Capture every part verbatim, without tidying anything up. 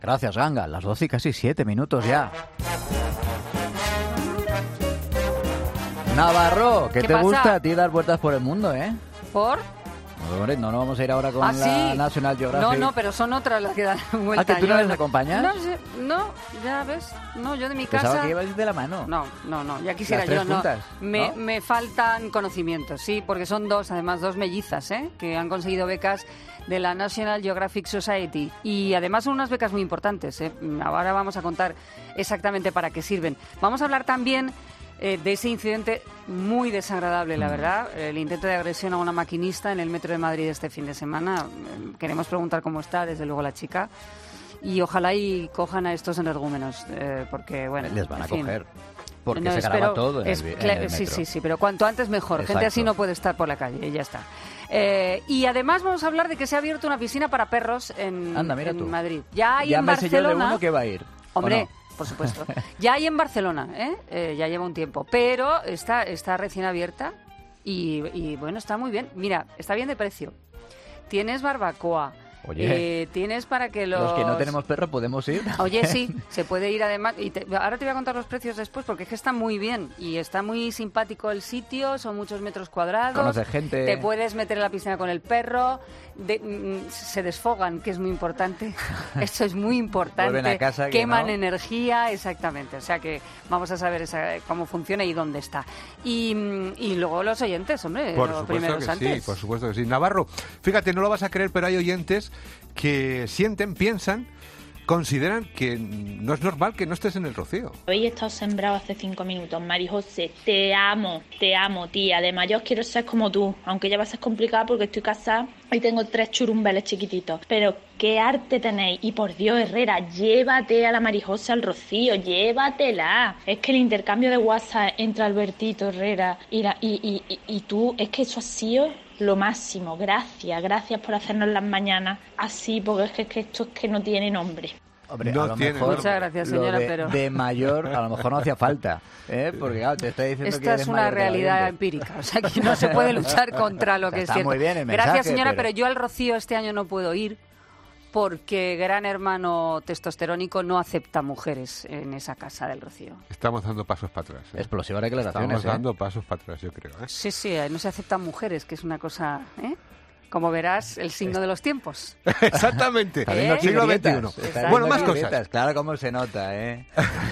Gracias, Ganga. Las doce y casi siete minutos ya. Navarro, ¿qué, ¿Qué te pasa? Gusta a ti dar vueltas por el mundo, eh? ¿Por? No, hombre, no, no vamos a ir ahora con ¿Ah, la sí? National Geographic. No, no, pero son otras las que dan vueltas. ¿Ah, que tú no les acompañas? No, no, ya ves. No, yo de mi Pensaba casa... que ibas de la mano. No, no, no, ya quisiera Las tres yo. juntas, no. Me, ¿no? me faltan conocimientos, sí, porque son dos, además, dos mellizas, ¿eh? Que han conseguido becas de la National Geographic Society. Y además son unas becas muy importantes, ¿eh? Ahora vamos a contar exactamente para qué sirven. Vamos a hablar también eh, de ese incidente muy desagradable, la verdad, el intento de agresión a una maquinista en el metro de Madrid este fin de semana. Queremos preguntar cómo está, desde luego, la chica. Y ojalá y cojan a estos energúmenos, eh, porque, bueno, les van a fin. coger. Porque no, se espero, graba todo en, es, el, en cl- el metro. Sí, sí, sí, pero cuanto antes mejor. Exacto. Gente así no puede estar por la calle, y ya está. Eh, y además vamos a hablar de que se ha abierto una piscina para perros en, Anda, mira en tú. Madrid. Ya hay ya en me Barcelona. Sé yo de uno que va a ir. Hombre, no? por supuesto. Ya hay en Barcelona, ¿eh? Eh, ya lleva un tiempo. Pero está, está recién abierta y, y, bueno, está muy bien. Mira, está bien de precio. Tienes barbacoa. Oye, eh, tienes para que los... los que no tenemos perro podemos ir. Oye, sí, se puede ir además. Y te, ahora te voy a contar los precios después porque es que está muy bien y está muy simpático el sitio, son muchos metros cuadrados. Conoces gente. Te puedes meter en la piscina con el perro, de, mm, se desfogan, que es muy importante. Esto es muy importante. Vuelven a casa, que queman no. energía, exactamente. O sea que vamos a saber esa, cómo funciona y dónde está. Y, y luego los oyentes, hombre, por los supuesto primeros que antes. sí, por supuesto que sí. Navarro, fíjate, no lo vas a creer, pero hay oyentes que sienten, piensan, consideran que no es normal que no estés en el Rocío. Habéis estado sembrado hace cinco minutos, Mari José. Te amo, te amo, tía. Además, yo quiero ser como tú, aunque ya va a ser complicado porque estoy casada y tengo tres churumbeles chiquititos. Pero qué arte tenéis. Y por Dios, Herrera, llévate a la Mari José al Rocío, llévatela. Es que el intercambio de WhatsApp entre Albertito, Herrera y, la, y, y, y, y tú, es que eso ha sido lo máximo. Gracias, gracias por hacernos las mañanas así, porque es que, es que esto es que no tiene nombre. Hombre, no a lo tiene mejor Muchas gracias, señora, de, pero... de mayor a lo mejor no hacía falta, ¿eh? Porque claro, te estoy diciendo Esta que eres es una mayor realidad de la empírica, o sea que no se puede luchar contra lo que Está es cierto. muy bien el mensaje, Gracias, señora, pero... pero yo al Rocío este año no puedo ir porque Gran Hermano testosterónico no acepta mujeres en esa casa del Rocío. Estamos dando pasos para atrás. ¿eh? Explosivas declaraciones. Estamos ¿eh? dando pasos para atrás, yo creo. ¿eh? Sí, sí, no se aceptan mujeres, que es una cosa... ¿eh? Como verás, el signo de los tiempos. Exactamente. Está viendo siglo grietas, veintiuno. está Bueno, viendo más grietas. cosas. Claro, cómo se nota, ¿eh?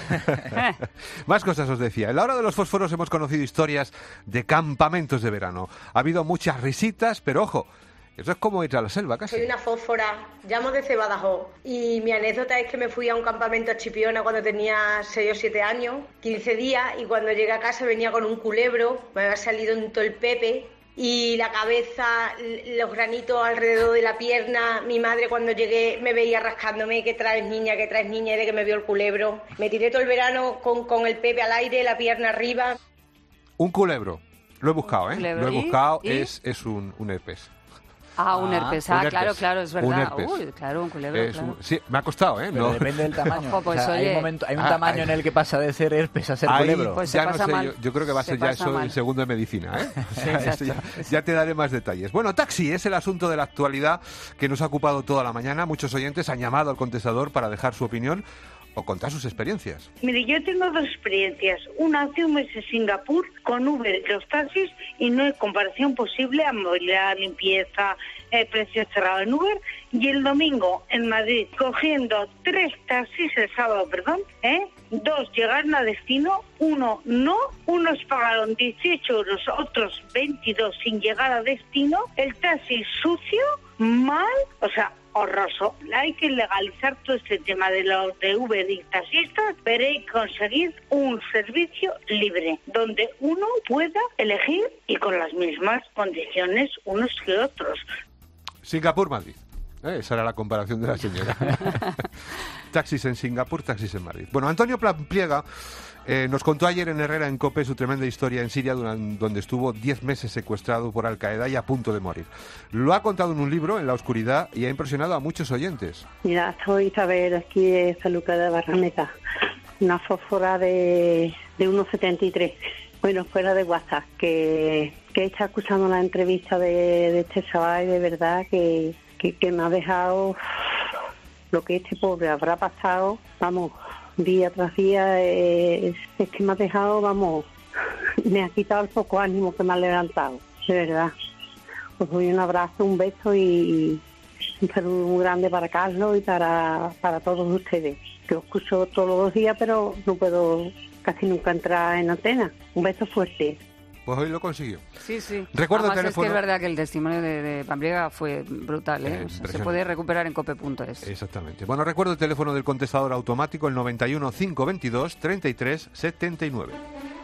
Más cosas os decía. En la hora de los fósforos hemos conocido historias de campamentos de verano. Ha habido muchas risitas, pero ojo, eso es como ir a la selva casi. Soy una fósfora, llamo desde Badajoz y mi anécdota es que me fui a un campamento a Chipiona cuando tenía seis o siete años, quince días, y cuando llegué a casa venía con un culebro, me había salido un tolpepe y la cabeza, los granitos alrededor de la pierna. Mi madre cuando llegué me veía rascándome, ¿qué traes niña? ¿Qué traes niña? Y de que me vio el culebro. Me tiré todo el verano con, con el pepe al aire, la pierna arriba. Un culebro. Lo he buscado, ¿eh? Culebro. Lo he ¿Y? buscado, ¿Y? es, es un, un herpes. Ah, un Ah, herpes. un Ah, herpes. claro, claro, es Un verdad. herpes. Uy, claro, un culebro, Es claro. un- sí, me ha costado, ¿eh? Pero No. depende del tamaño. Ojo, pues, O sea, hay, oye. un momento, hay un Ah, tamaño hay- en el que pasa de ser herpes a ser Ahí culebro. Pues se ya no pasa sé, mal. yo, yo creo que va a Se ser ya pasa eso mal. el segundo de medicina, ¿eh? O sea, exacto. eso ya, ya te daré más detalles. Bueno, taxi es el asunto de la actualidad que nos ha ocupado toda la mañana. Muchos oyentes han llamado al contestador para dejar su opinión o contar sus experiencias. Mire, yo tengo dos experiencias. Una hace un mes en Singapur con Uber y los taxis y no hay comparación posible a movilidad, limpieza, eh, precio cerrado en Uber. Y el domingo en Madrid cogiendo tres taxis, el sábado, perdón, ¿eh? Dos llegaron a destino, uno no, unos pagaron dieciocho euros, otros veintidós sin llegar a destino, el taxi sucio, mal, o sea, horroroso. Hay que legalizar todo este tema de los de Uber y taxistas, pero hay que conseguir un servicio libre, donde uno pueda elegir y con las mismas condiciones unos que otros. Singapur, Madrid. ¿Eh? Esa era la comparación de la señora. Taxis en Singapur, taxis en Madrid. Bueno, Antonio Plampliega eh, nos contó ayer en Herrera en COPE su tremenda historia en Siria, durante, donde estuvo diez meses secuestrado por Al-Qaeda y a punto de morir. Lo ha contado en un libro, En la oscuridad, y ha impresionado a muchos oyentes. Mira, soy Isabel, aquí de San Lucas de Barrameda, una fósfora de, de uno setenta y tres. Bueno, fuera de WhatsApp, que, que he estado escuchando la entrevista de, de este chaval y de verdad que, que, que me ha dejado lo que este pobre habrá pasado, vamos, día tras día, es, es que me ha dejado, vamos, me ha quitado el poco ánimo que me ha levantado, de verdad. Os doy un abrazo, un beso y un saludo muy grande para Carlos y para, para todos ustedes. Que os escucho todos los días, pero no puedo casi nunca entrar en antena. Un beso fuerte. Pues hoy lo consiguió. Sí, sí. Recuerdo el Además, teléfono. es que es verdad que el testimonio de, de Pampliega fue brutal, ¿eh? Eh, O sea, se impresionante. puede recuperar en cope punto es. Exactamente. Bueno, recuerdo el teléfono del contestador automático, el noventa y uno, cinco veintidós, treinta y tres, setenta y nueve.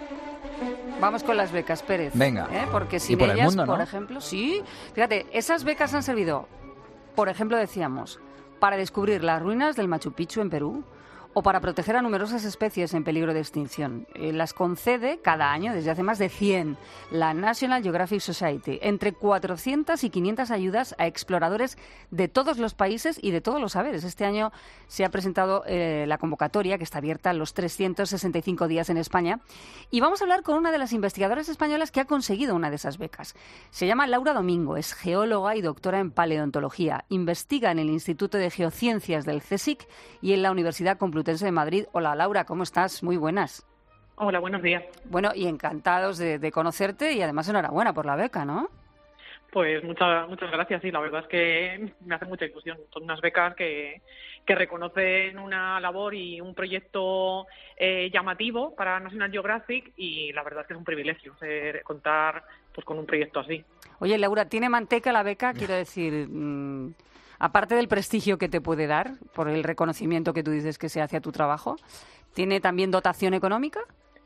Vamos con las becas, Pérez. Venga. ¿Eh? Porque Y sin por el ellas, mundo, ¿no? por ejemplo, sí. Fíjate, esas becas han servido, por ejemplo, decíamos, para descubrir las ruinas del Machu Picchu en Perú o para proteger a numerosas especies en peligro de extinción. Eh, las concede cada año, desde hace más de cien, la National Geographic Society. Entre cuatrocientas y quinientas ayudas a exploradores de todos los países y de todos los saberes. Este año se ha presentado eh, la convocatoria, que está abierta los trescientos sesenta y cinco días en España. Y vamos a hablar con una de las investigadoras españolas que ha conseguido una de esas becas. Se llama Laura Domingo, es geóloga y doctora en paleontología. Investiga en el Instituto de Geociencias del CSIC y en la Universidad Complutense de Madrid. Hola, Laura, ¿cómo estás? Muy buenas. Hola, buenos días. Bueno, y encantados de, de conocerte y además enhorabuena por la beca, ¿no? Pues muchas muchas gracias, sí, la verdad es que me hace mucha ilusión. Son unas becas que, que reconocen una labor y un proyecto eh, llamativo para National Geographic y la verdad es que es un privilegio ser, contar pues con un proyecto así. Oye, Laura, ¿tiene manteca la beca? Quiero decir, mmm, aparte del prestigio que te puede dar por el reconocimiento que tú dices que se hace a tu trabajo, ¿tiene también dotación económica?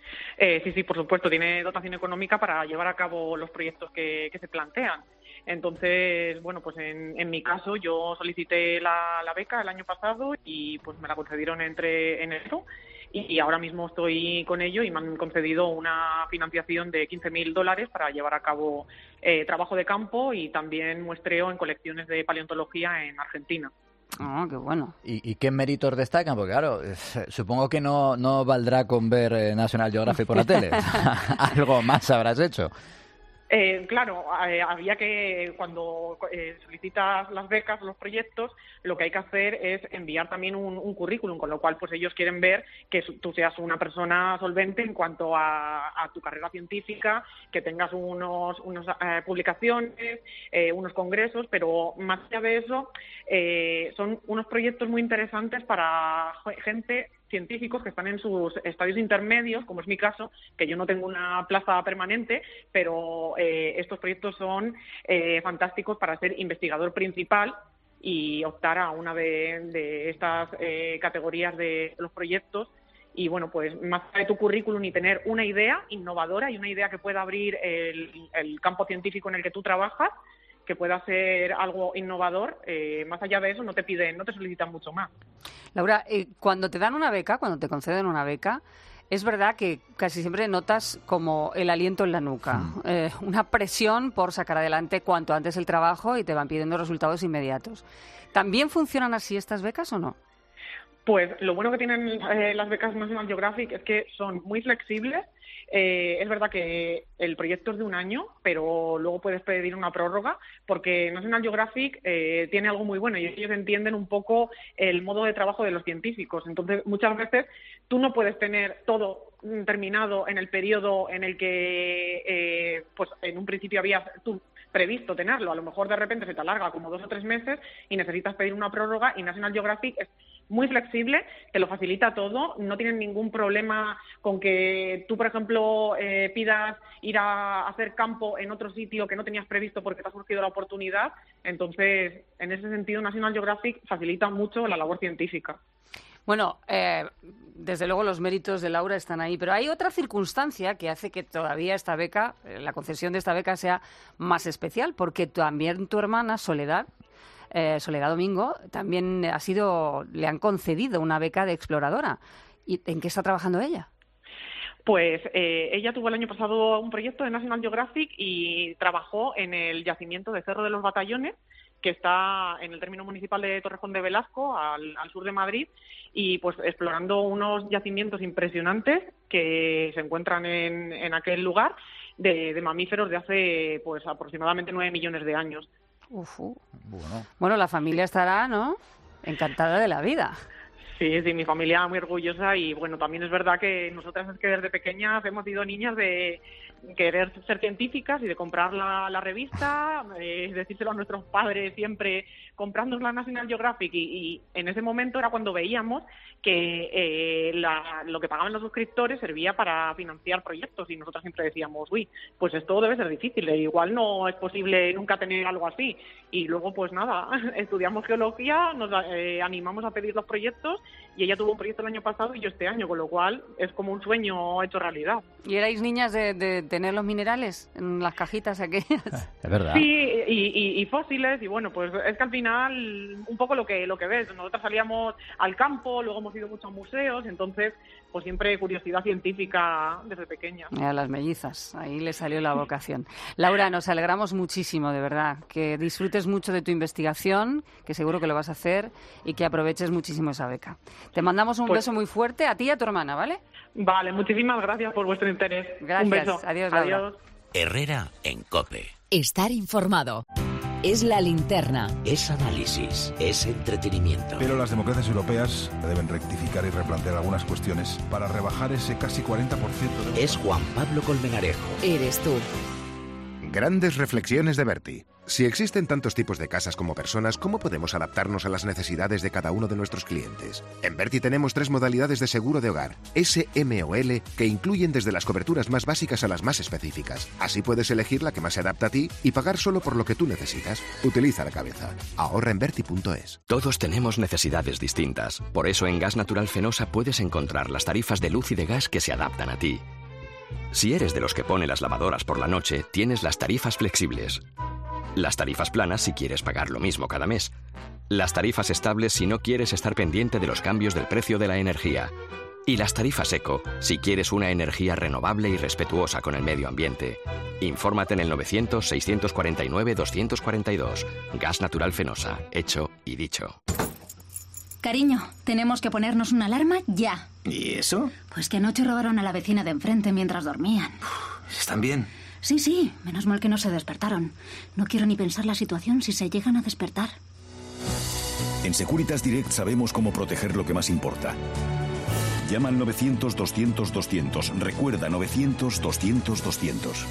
Eh, sí, sí, por supuesto, tiene dotación económica para llevar a cabo los proyectos que, que se plantean. Entonces, bueno, pues en, en mi caso yo solicité la, la beca el año pasado y pues me la concedieron entre enero y ahora mismo estoy con ello y me han concedido una financiación de quince mil dólares para llevar a cabo eh, trabajo de campo y también muestreo en colecciones de paleontología en Argentina. Ah, qué bueno. ¿Y, ¿Y qué méritos destacan? Porque claro, es- supongo que no, no valdrá con ver eh, National Geographic por la tele. Algo más habrás hecho. Eh, claro, eh, había que, cuando eh, solicitas las becas, los proyectos, lo que hay que hacer es enviar también un, un currículum, con lo cual pues ellos quieren ver que su- tú seas una persona solvente en cuanto a, a tu carrera científica, que tengas unos, unos eh, publicaciones, eh, unos congresos, pero más allá de eso, eh, son unos proyectos muy interesantes para ge- gente científicos que están en sus estadios intermedios, como es mi caso, que yo no tengo una plaza permanente, pero eh, estos proyectos son eh, fantásticos para ser investigador principal y optar a una de, de estas eh, categorías de los proyectos. Y bueno, pues más allá de tu currículum y tener una idea innovadora y una idea que pueda abrir el, el campo científico en el que tú trabajas, que pueda ser algo innovador, eh, más allá de eso no te piden, no te solicitan mucho más. Laura, eh, cuando te dan una beca, cuando te conceden una beca, es verdad que casi siempre notas como el aliento en la nuca, Mm. eh, una presión por sacar adelante cuanto antes el trabajo y te van pidiendo resultados inmediatos. ¿También funcionan así estas becas o no? Pues lo bueno que tienen eh, las becas National Geographic es que son muy flexibles. Eh, es verdad que el proyecto es de un año, pero luego puedes pedir una prórroga, porque National Geographic eh, tiene algo muy bueno y ellos entienden un poco el modo de trabajo de los científicos. Entonces, muchas veces tú no puedes tener todo mm, terminado en el periodo en el que, eh, pues en un principio habías tú previsto tenerlo. A lo mejor de repente se te alarga como dos o tres meses y necesitas pedir una prórroga y National Geographic es muy flexible, te lo facilita todo, no tienen ningún problema con que tú, por ejemplo, eh, pidas ir a hacer campo en otro sitio que no tenías previsto porque te ha surgido la oportunidad. Entonces, en ese sentido, National Geographic facilita mucho la labor científica. Bueno, eh, desde luego los méritos de Laura están ahí, pero hay otra circunstancia que hace que todavía esta beca, eh, la concesión de esta beca sea más especial, porque también tu hermana Soledad, eh, Soledad Domingo, también ha sido, le han concedido una beca de exploradora. ¿Y en qué está trabajando ella? Pues eh, ella tuvo el año pasado un proyecto de National Geographic y trabajó en el yacimiento de Cerro de los Batallones, que está en el término municipal de Torrejón de Velasco, al, al sur de Madrid, y pues explorando unos yacimientos impresionantes que se encuentran en, en aquel lugar de, de mamíferos de hace pues aproximadamente nueve millones de años. Uf, uh. Bueno, Bueno, la familia estará, ¿no? encantada de la vida. Sí, sí, mi familia muy orgullosa y bueno, también es verdad que nosotras es que desde pequeñas hemos sido niñas de querer ser científicas y de comprar la, la revista, eh, decírselo a nuestros padres siempre, comprándonos la National Geographic y, y en ese momento era cuando veíamos que eh, la, lo que pagaban los suscriptores servía para financiar proyectos y nosotros siempre decíamos, uy, pues esto debe ser difícil, igual no es posible nunca tener algo así. Y luego pues nada, estudiamos geología, nos eh, animamos a pedir los proyectos y ella tuvo un proyecto el año pasado y yo este año, con lo cual es como un sueño hecho realidad. ¿Y erais niñas de, de tener los minerales en las cajitas aquellas? Es verdad. Sí, y, y, y fósiles, y bueno, pues es que al final un poco lo que lo que ves. Nosotros salíamos al campo, luego hemos ido mucho a museos, entonces pues siempre curiosidad científica desde pequeña. A las mellizas, ahí le salió la vocación. Laura, nos alegramos muchísimo, de verdad, que disfrutes mucho de tu investigación, que seguro que lo vas a hacer, y que aproveches muchísimo esa beca. Te mandamos un pues, beso muy fuerte a ti y a tu hermana, ¿vale? Vale, muchísimas gracias por vuestro interés. Gracias. Un beso. Adiós, Laura. Adiós. Herrera en COPE. Estar informado. Es la linterna. Es análisis, es entretenimiento. Pero las democracias europeas deben rectificar y replantear algunas cuestiones para rebajar ese casi cuarenta por ciento de... Es Juan Pablo Colmenarejo. Eres tú. Grandes reflexiones de Berti. Si existen tantos tipos de casas como personas, ¿cómo podemos adaptarnos a las necesidades de cada uno de nuestros clientes? En Berti tenemos tres modalidades de seguro de hogar, S, M o L, que incluyen desde las coberturas más básicas a las más específicas. Así puedes elegir la que más se adapta a ti y pagar solo por lo que tú necesitas. Utiliza la cabeza. Ahorra en Berti punto es. Todos tenemos necesidades distintas. Por eso en Gas Natural Fenosa puedes encontrar las tarifas de luz y de gas que se adaptan a ti. Si eres de los que pone las lavadoras por la noche, tienes las tarifas flexibles. Las tarifas planas si quieres pagar lo mismo cada mes. Las tarifas estables si no quieres estar pendiente de los cambios del precio de la energía. Y las tarifas eco si quieres una energía renovable y respetuosa con el medio ambiente. Infórmate en el novecientos, seiscientos cuarenta y nueve, doscientos cuarenta y dos. Gas Natural Fenosa. Hecho y dicho. Cariño, tenemos que ponernos una alarma ya. ¿Y eso? Pues que anoche robaron a la vecina de enfrente mientras dormían. ¿Están bien? Sí, sí, menos mal que no se despertaron. No quiero ni pensar la situación si se llegan a despertar. En Securitas Direct sabemos cómo proteger lo que más importa. Llama al novecientos, doscientos, doscientos. Recuerda, novecientos, doscientos, doscientos.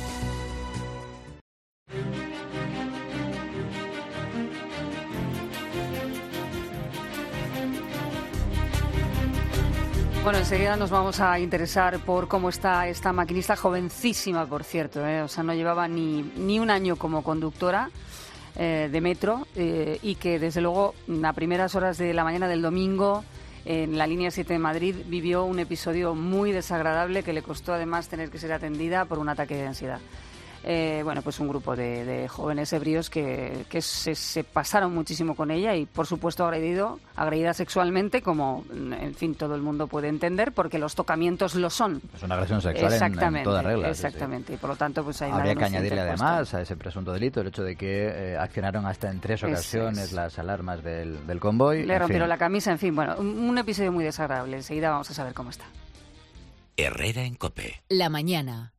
Bueno, enseguida nos vamos a interesar por cómo está esta maquinista, jovencísima, por cierto, ¿eh? O sea, no llevaba ni, ni un año como conductora eh, de metro eh, y que, desde luego, a primeras horas de la mañana del domingo, en la línea siete de Madrid, vivió un episodio muy desagradable que le costó, además, tener que ser atendida por un ataque de ansiedad. Eh, bueno, pues un grupo de, de jóvenes ebrios que, que se, se pasaron muchísimo con ella y, por supuesto, agredido, agredida sexualmente, como, en fin, todo el mundo puede entender, porque los tocamientos lo son. Es una agresión sexual en, en toda regla. Exactamente, sí, sí. Y por lo tanto, pues hay habría una que añadirle además a ese presunto delito el hecho de que eh, accionaron hasta en tres ocasiones es. las alarmas del, del convoy. Le rompieron la camisa, en fin, bueno, un, un episodio muy desagradable. Enseguida vamos a saber cómo está. Herrera en COPE. La mañana.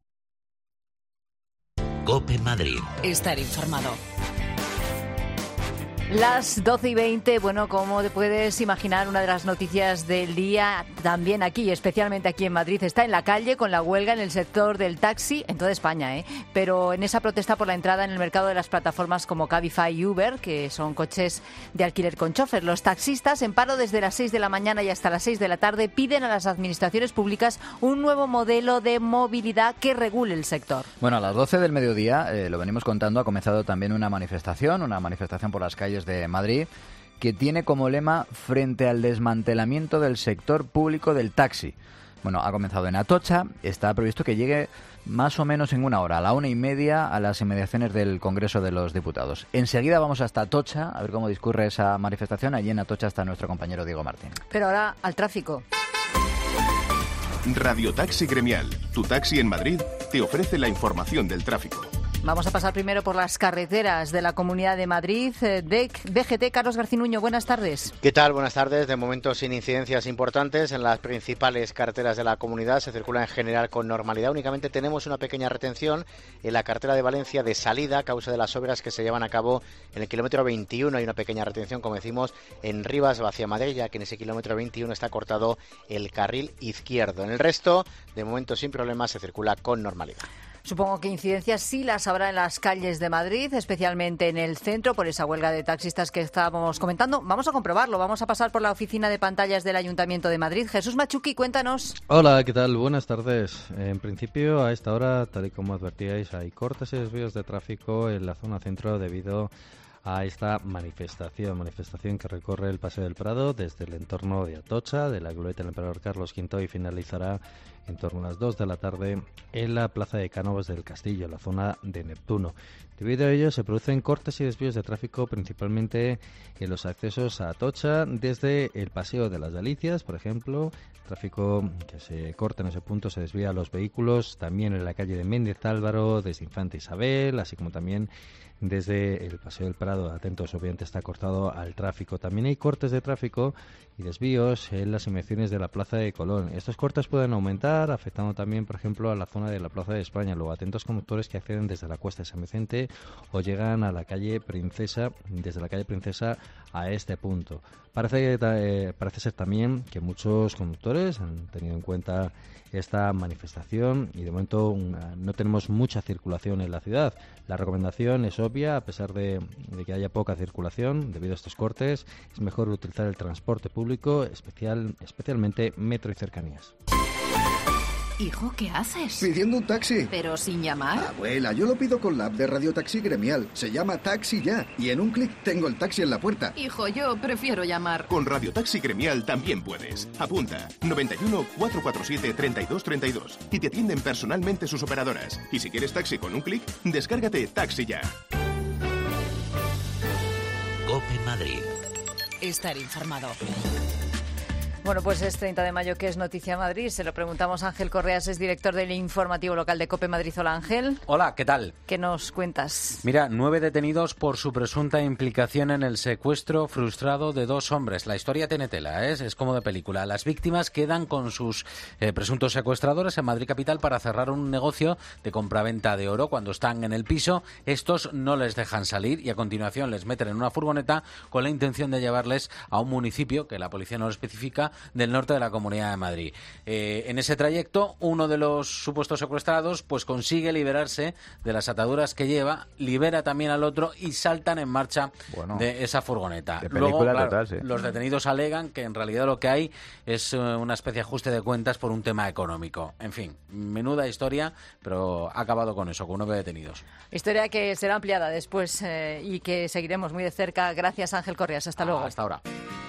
COPE Madrid. Estar informado. Las doce y veinte, bueno, como te puedes imaginar, una de las noticias del día, también aquí, especialmente aquí en Madrid, está en la calle con la huelga en el sector del taxi, en toda España, ¿eh? Pero en esa protesta por la entrada en el mercado de las plataformas como Cabify y Uber, que son coches de alquiler con chofer. Los taxistas, en paro desde las seis de la mañana y hasta las seis de la tarde, piden a las administraciones públicas un nuevo modelo de movilidad que regule el sector. Bueno, a las doce del mediodía, eh, lo venimos contando, ha comenzado también una manifestación, una manifestación por las calles de Madrid, que tiene como lema frente al desmantelamiento del sector público del taxi. Bueno, ha comenzado en Atocha, está previsto que llegue más o menos en una hora, a la una y media, a las inmediaciones del Congreso de los Diputados. Enseguida vamos hasta Atocha, a ver cómo discurre esa manifestación. Allí en Atocha está nuestro compañero Diego Martín. Pero ahora al tráfico. Radio Taxi Gremial, tu taxi en Madrid, te ofrece la información del tráfico. Vamos a pasar primero por las carreteras de la Comunidad de Madrid. D G T, Carlos Garcinuño, buenas tardes. ¿Qué tal? Buenas tardes. De momento sin incidencias importantes en las principales carreteras de la comunidad. Se circula en general con normalidad. Únicamente tenemos una pequeña retención en la carretera de Valencia de salida a causa de las obras que se llevan a cabo en el kilómetro veintiuno. Hay una pequeña retención, como decimos, en Rivas hacia Madrid, ya que en ese kilómetro veintiuno está cortado el carril izquierdo. En el resto, de momento sin problemas, se circula con normalidad. Supongo que incidencias sí las habrá en las calles de Madrid, especialmente en el centro, por esa huelga de taxistas que estábamos comentando. Vamos a comprobarlo, vamos a pasar por la oficina de pantallas del Ayuntamiento de Madrid. Jesús Machuqui, cuéntanos. Hola, ¿qué tal? Buenas tardes. En principio, a esta hora, tal y como advertíais, hay cortes y desvíos de tráfico en la zona centro debido a esta manifestación, manifestación que recorre el Paseo del Prado desde el entorno de Atocha, de la glorieta del Emperador Carlos quinto, y finalizará en torno a las dos de la tarde en la Plaza de Cánovas del Castillo, en la zona de Neptuno. Debido a ello se producen cortes y desvíos de tráfico principalmente en los accesos a Atocha desde el Paseo de las Delicias, por ejemplo. Tráfico que se corta en ese punto, se desvía a los vehículos, también en la calle de Méndez Álvaro, desde Infanta Isabel, así como también desde el Paseo del Prado. Atentos, obviamente está cortado al tráfico. También hay cortes de tráfico y desvíos en las inmediaciones de la Plaza de Colón. Estos cortes pueden aumentar, afectando también, por ejemplo, a la zona de la Plaza de España. Luego, atentos conductores que acceden desde la Cuesta de San Vicente o llegan a la calle Princesa, desde la calle Princesa a este punto. Parece, eh, parece ser también que muchos conductores han tenido en cuenta esta manifestación y de momento una, no tenemos mucha circulación en la ciudad. La recomendación es obvia, a pesar de, de que haya poca circulación debido a estos cortes, es mejor utilizar el transporte público, especial, especialmente metro y cercanías. Hijo, ¿qué haces? Pidiendo un taxi. ¿Pero sin llamar? Abuela, yo lo pido con la app de Radio Taxi Gremial. Se llama Taxi Ya y en un clic tengo el taxi en la puerta. Hijo, yo prefiero llamar. Con Radio Taxi Gremial también puedes. Apunta noventa y uno, cuatrocientos cuarenta y siete, treinta y dos treinta y dos y te atienden personalmente sus operadoras. Y si quieres taxi con un clic, descárgate Taxi Ya. COPE Madrid. Estar informado. Bueno, pues es treinta de mayo, que es Noticia Madrid. Se lo preguntamos a Ángel Correas, es director del informativo local de COPE Madrid. Hola, Ángel. Hola, ¿qué tal? ¿Qué nos cuentas? Mira, nueve detenidos por su presunta implicación en el secuestro frustrado de dos hombres. La historia tiene tela, ¿eh? Es como de película. Las víctimas quedan con sus eh, presuntos secuestradores en Madrid capital para cerrar un negocio de compraventa de oro. Cuando están en el piso, estos no les dejan salir y a continuación les meten en una furgoneta con la intención de llevarles a un municipio que la policía no lo especifica, del norte de la Comunidad de Madrid. Eh, en ese trayecto, uno de los supuestos secuestrados pues consigue liberarse de las ataduras que lleva, libera también al otro y saltan en marcha bueno, de esa furgoneta. De película Luego, claro, total, sí. Los detenidos alegan que en realidad lo que hay es una especie de ajuste de cuentas por un tema económico. En fin, menuda historia, pero ha acabado con eso, con nueve detenidos. Historia que será ampliada después eh, y que seguiremos muy de cerca. Gracias, Ángel Correas. Hasta luego. Hasta ahora.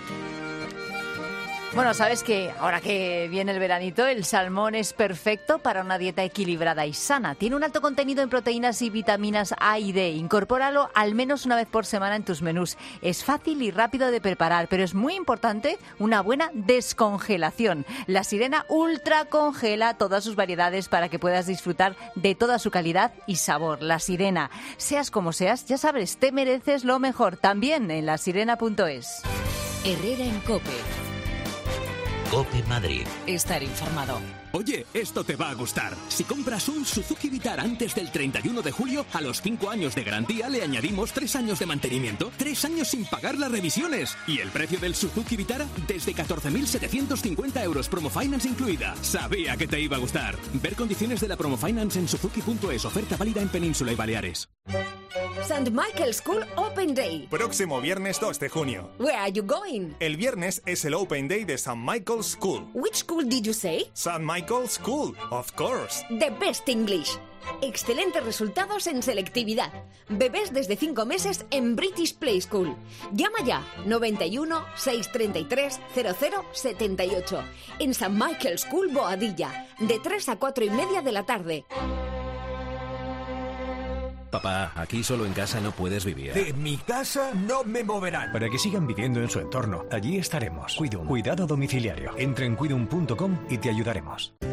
Bueno, sabes que ahora que viene el veranito, el salmón es perfecto para una dieta equilibrada y sana. Tiene un alto contenido en proteínas y vitaminas A y D. Incorpóralo al menos una vez por semana en tus menús. Es fácil y rápido de preparar, pero es muy importante una buena descongelación. La Sirena Ultra congela todas sus variedades para que puedas disfrutar de toda su calidad y sabor. La Sirena, seas como seas, ya sabes, te mereces lo mejor. También en la sirena punto es. Herrera en COPE. COPE Madrid. Estar informado. Oye, esto te va a gustar. Si compras un Suzuki Vitara antes del treinta y uno de julio, a los cinco años de garantía le añadimos tres años de mantenimiento, tres años sin pagar las revisiones. Y el precio del Suzuki Vitara desde catorce mil setecientos cincuenta euros, promo finance incluida. Sabía que te iba a gustar. Ver condiciones de la promo finance en suzuki punto es. Oferta válida en Península y Baleares. Saint Michael's School Open Day. Próximo viernes dos de junio. Where are you going? El viernes es el Open Day de Saint Michael's School. Which school did you say? Saint Michael's School, of course. The best English. Excelentes resultados en selectividad. Bebés desde cinco meses en British Play School. Llama ya noventa y uno, seiscientos treinta y tres, cero cero setenta y ocho. En Saint Michael's School Boadilla, de tres a cuatro y media de la tarde. Papá, aquí solo en casa no puedes vivir. De mi casa no me moverán. Para que sigan viviendo en su entorno, allí estaremos. Cuidum, cuidado domiciliario. Entra en cuidum punto com y te ayudaremos.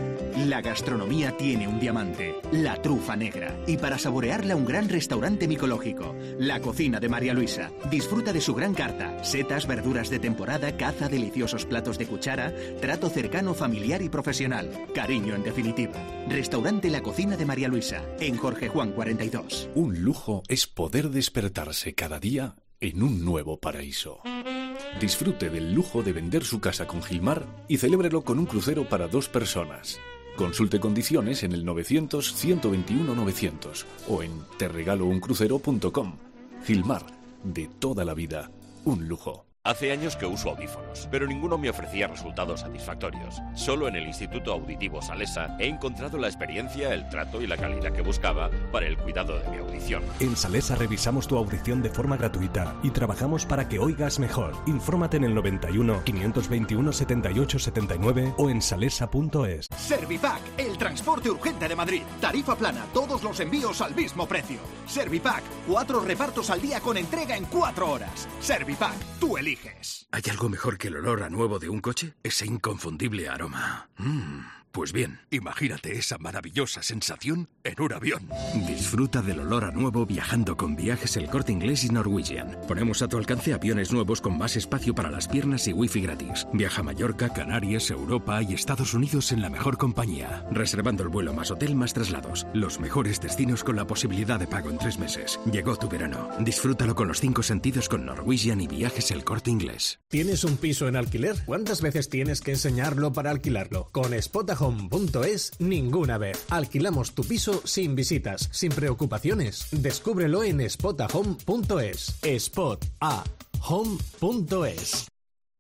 La gastronomía tiene un diamante, la trufa negra. Y para saborearla, un gran restaurante micológico, La Cocina de María Luisa. Disfruta de su gran carta, setas, verduras de temporada, caza, deliciosos platos de cuchara, trato cercano, familiar y profesional. Cariño, en definitiva. Restaurante La Cocina de María Luisa, en Jorge Juan cuarenta y dos. Un lujo es poder despertarse cada día en un nuevo paraíso. Disfrute del lujo de vender su casa con Gilmar y celébrelo con un crucero para dos personas. Consulte condiciones en el novecientos, ciento veintiuno, novecientos o en te regalo un crucero punto com. Gilmar, de toda la vida, un lujo. Hace años que uso audífonos, pero ninguno me ofrecía resultados satisfactorios. Solo en el Instituto Auditivo Salesa he encontrado la experiencia, el trato y la calidad que buscaba para el cuidado de mi audición. En Salesa revisamos tu audición de forma gratuita y trabajamos para que oigas mejor. Infórmate en el noventa y uno, quinientos veintiuno, setenta y ocho, setenta y nueve o en salesa punto es. Servipack, el transporte urgente de Madrid. Tarifa plana, todos los envíos al mismo precio. Servipack, cuatro repartos al día con entrega en cuatro horas. Servipack, tú eliges. ¿Hay algo mejor que el olor a nuevo de un coche? Ese inconfundible aroma. Mm, pues bien, imagínate esa maravillosa sensación en un avión. Disfruta del olor a nuevo viajando con Viajes El Corte Inglés y Norwegian. Ponemos a tu alcance aviones nuevos con más espacio para las piernas y wifi gratis. Viaja a Mallorca, Canarias, Europa y Estados Unidos en la mejor compañía. Reservando el vuelo más hotel más traslados. Los mejores destinos con la posibilidad de pago en tres meses. Llegó tu verano. Disfrútalo con los cinco sentidos con Norwegian y Viajes El Corte Inglés. ¿Tienes un piso en alquiler? ¿Cuántas veces tienes que enseñarlo para alquilarlo? Con spotahome punto es, ninguna vez. Alquilamos tu piso sin visitas, sin preocupaciones. Descúbrelo en spotahome punto es. spot a home punto es.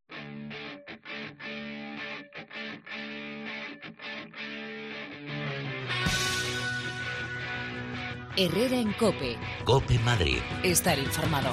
Herrera en COPE. COPE Madrid. Estar informado.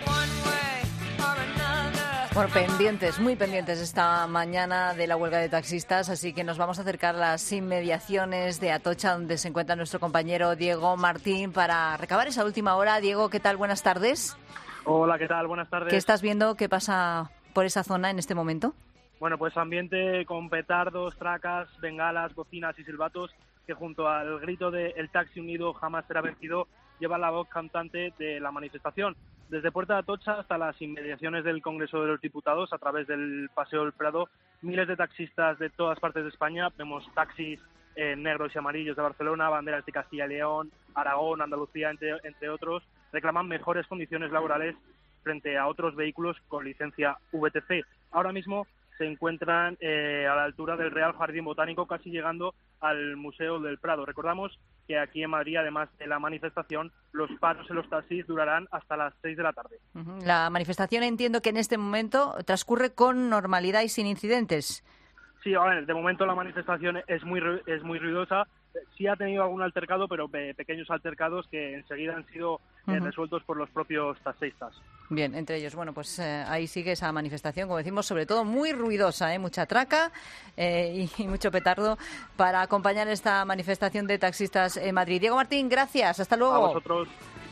Bueno, pendientes, muy pendientes esta mañana de la huelga de taxistas, así que nos vamos a acercar a las inmediaciones de Atocha, donde se encuentra nuestro compañero Diego Martín, para recabar esa última hora. Diego, ¿qué tal? Buenas tardes. Hola, ¿qué tal? Buenas tardes. ¿Qué estás viendo? ¿Qué pasa por esa zona en este momento? Bueno, pues ambiente con petardos, tracas, bengalas, bocinas y silbatos, que junto al grito de "El taxi unido jamás será vencido" lleva la voz cantante de la manifestación. Desde Puerta de Atocha hasta las inmediaciones del Congreso de los Diputados, a través del Paseo del Prado, miles de taxistas de todas partes de España. Vemos taxis eh, negros y amarillos de Barcelona, banderas de Castilla y León, Aragón, Andalucía, entre, entre otros. Reclaman mejores condiciones laborales frente a otros vehículos con licencia V T C. Ahora mismo se encuentran eh, a la altura del Real Jardín Botánico, casi llegando al Museo del Prado. Recordamos que aquí en Madrid, además de la manifestación, los paros en los taxis durarán hasta las seis de la tarde. La manifestación, entiendo que en este momento transcurre con normalidad y sin incidentes. Sí, a ver, de momento la manifestación es muy es muy ruidosa. Sí ha tenido algún altercado, pero pe- pequeños altercados que enseguida han sido eh, Ujú. resueltos por los propios taxistas. Bien, entre ellos, bueno, pues eh, ahí sigue esa manifestación, como decimos, sobre todo muy ruidosa, ¿eh? Mucha traca eh, y, y mucho petardo para acompañar esta manifestación de taxistas en Madrid. Diego Martín, gracias, hasta luego. A vosotros.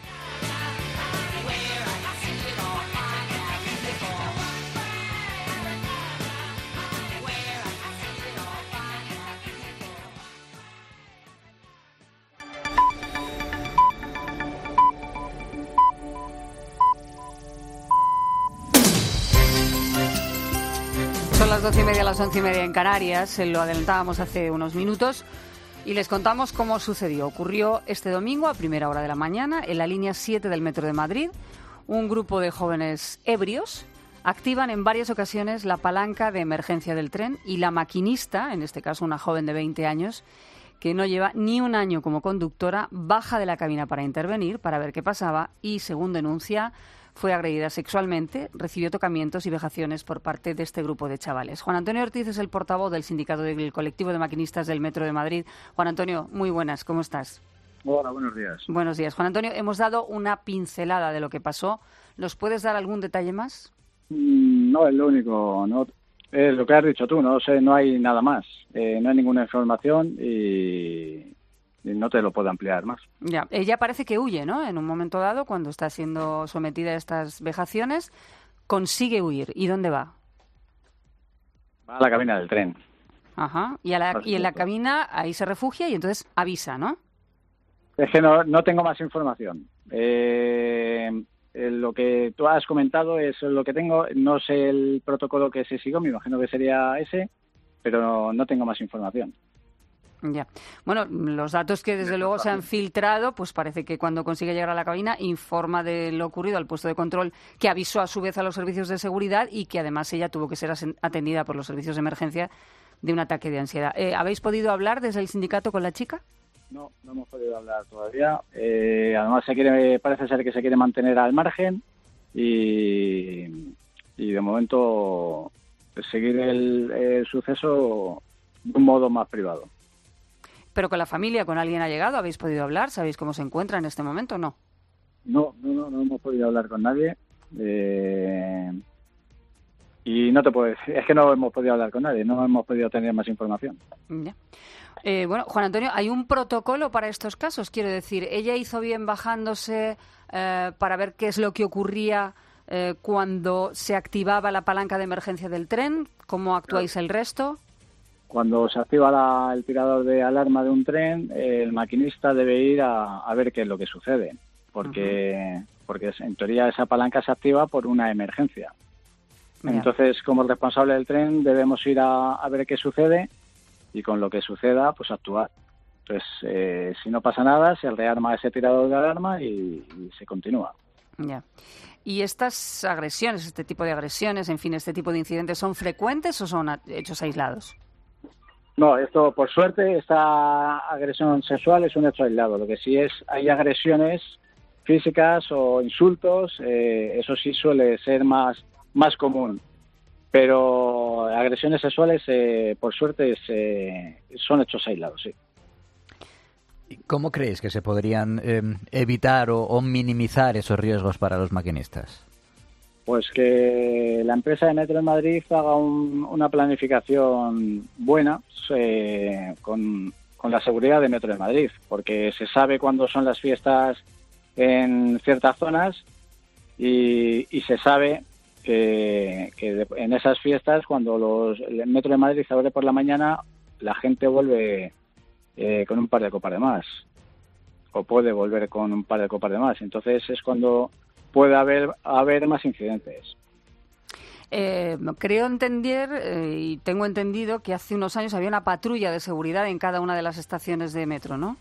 Son las doce y media, las once y media en Canarias, se lo adelantábamos hace unos minutos y les contamos cómo sucedió. Ocurrió este domingo a primera hora de la mañana en la línea siete del Metro de Madrid. Un grupo de jóvenes ebrios activan en varias ocasiones la palanca de emergencia del tren y la maquinista, en este caso una joven de veinte años, que no lleva ni un año como conductora, baja de la cabina para intervenir, para ver qué pasaba y, según denuncia, fue agredida sexualmente, recibió tocamientos y vejaciones por parte de este grupo de chavales. Juan Antonio Ortiz es el portavoz del sindicato del colectivo de maquinistas del Metro de Madrid. Juan Antonio, muy buenas, ¿cómo estás? Hola, buenos días. Buenos días. Juan Antonio, hemos dado una pincelada de lo que pasó. ¿Nos puedes dar algún detalle más? Mm, No es lo único, no es lo que has dicho tú, no sé, no hay nada más, eh, no hay ninguna información y, y no te lo puedo ampliar más. Ya, ella parece que huye, ¿no? En un momento dado, cuando está siendo sometida a estas vejaciones, consigue huir. ¿Y dónde va? Va a la cabina del tren. Ajá. Y, a la, y en la cabina ahí se refugia y entonces avisa, ¿no? Es que no, no tengo más información. Eh, eh, lo que tú has comentado es lo que tengo. No sé el protocolo que se siguió, me imagino que sería ese, pero no, no tengo más información. Ya. Bueno, los datos que desde luego se han filtrado, pues parece que cuando consigue llegar a la cabina informa de lo ocurrido al puesto de control, que avisó a su vez a los servicios de seguridad y que además ella tuvo que ser atendida por los servicios de emergencia de un ataque de ansiedad. Eh, ¿Habéis podido hablar desde el sindicato con la chica? No, no hemos podido hablar todavía. Eh, además se quiere, parece ser que se quiere mantener al margen y, y de momento seguir el, el suceso de un modo más privado. ¿Pero con la familia, con alguien ha llegado? ¿Habéis podido hablar? ¿Sabéis cómo se encuentra en este momento o no? No, no, no, no hemos podido hablar con nadie. Eh, y no te puedo decir, es que no hemos podido hablar con nadie, no hemos podido tener más información. Ya. Eh, bueno, Juan Antonio, ¿hay un protocolo para estos casos? Quiero decir, ¿ella hizo bien bajándose eh, para ver qué es lo que ocurría eh, cuando se activaba la palanca de emergencia del tren? ¿Cómo actuáis el resto? Cuando se activa la, el tirador de alarma de un tren, eh, el maquinista debe ir a, a ver qué es lo que sucede, porque, uh-huh. porque en teoría esa palanca se activa por una emergencia. Yeah. Entonces, como responsable del tren, debemos ir a, a ver qué sucede y con lo que suceda, pues actuar. Entonces, eh, si no pasa nada, se rearma ese tirador de alarma y, y se continúa. Ya. Yeah. ¿Y estas agresiones, este tipo de agresiones, en fin, este tipo de incidentes, son frecuentes o son hechos aislados? No, esto, por suerte, esta agresión sexual es un hecho aislado. Lo que sí es, hay agresiones físicas o insultos, eh, eso sí suele ser más, más común. Pero agresiones sexuales, eh, por suerte, eh, son hechos aislados, sí. ¿Cómo creéis que se podrían eh, evitar o, o minimizar esos riesgos para los maquinistas? Pues que la empresa de Metro de Madrid haga un, una planificación buena eh, con, con la seguridad de Metro de Madrid, porque se sabe cuándo son las fiestas en ciertas zonas y, y se sabe que, que de, en esas fiestas, cuando los, el Metro de Madrid abre por la mañana, la gente vuelve eh, con un par de copas de más, o puede volver con un par de copas de más. Entonces es cuando puede haber, haber más incidentes. Eh, creo entender eh, y tengo entendido que hace unos años había una patrulla de seguridad en cada una de las estaciones de metro, ¿no?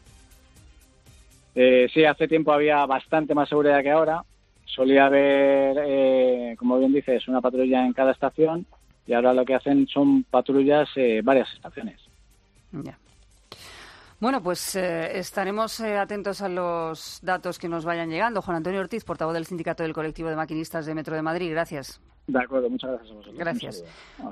Eh, sí, hace tiempo había bastante más seguridad que ahora. Solía haber, eh, como bien dices, una patrulla en cada estación y ahora lo que hacen son patrullas en eh, varias estaciones. Ya. Bueno, pues eh, estaremos eh, atentos a los datos que nos vayan llegando. Juan Antonio Ortiz, portavoz del Sindicato del Colectivo de Maquinistas de Metro de Madrid. Gracias. De acuerdo, muchas gracias a vosotros. Gracias.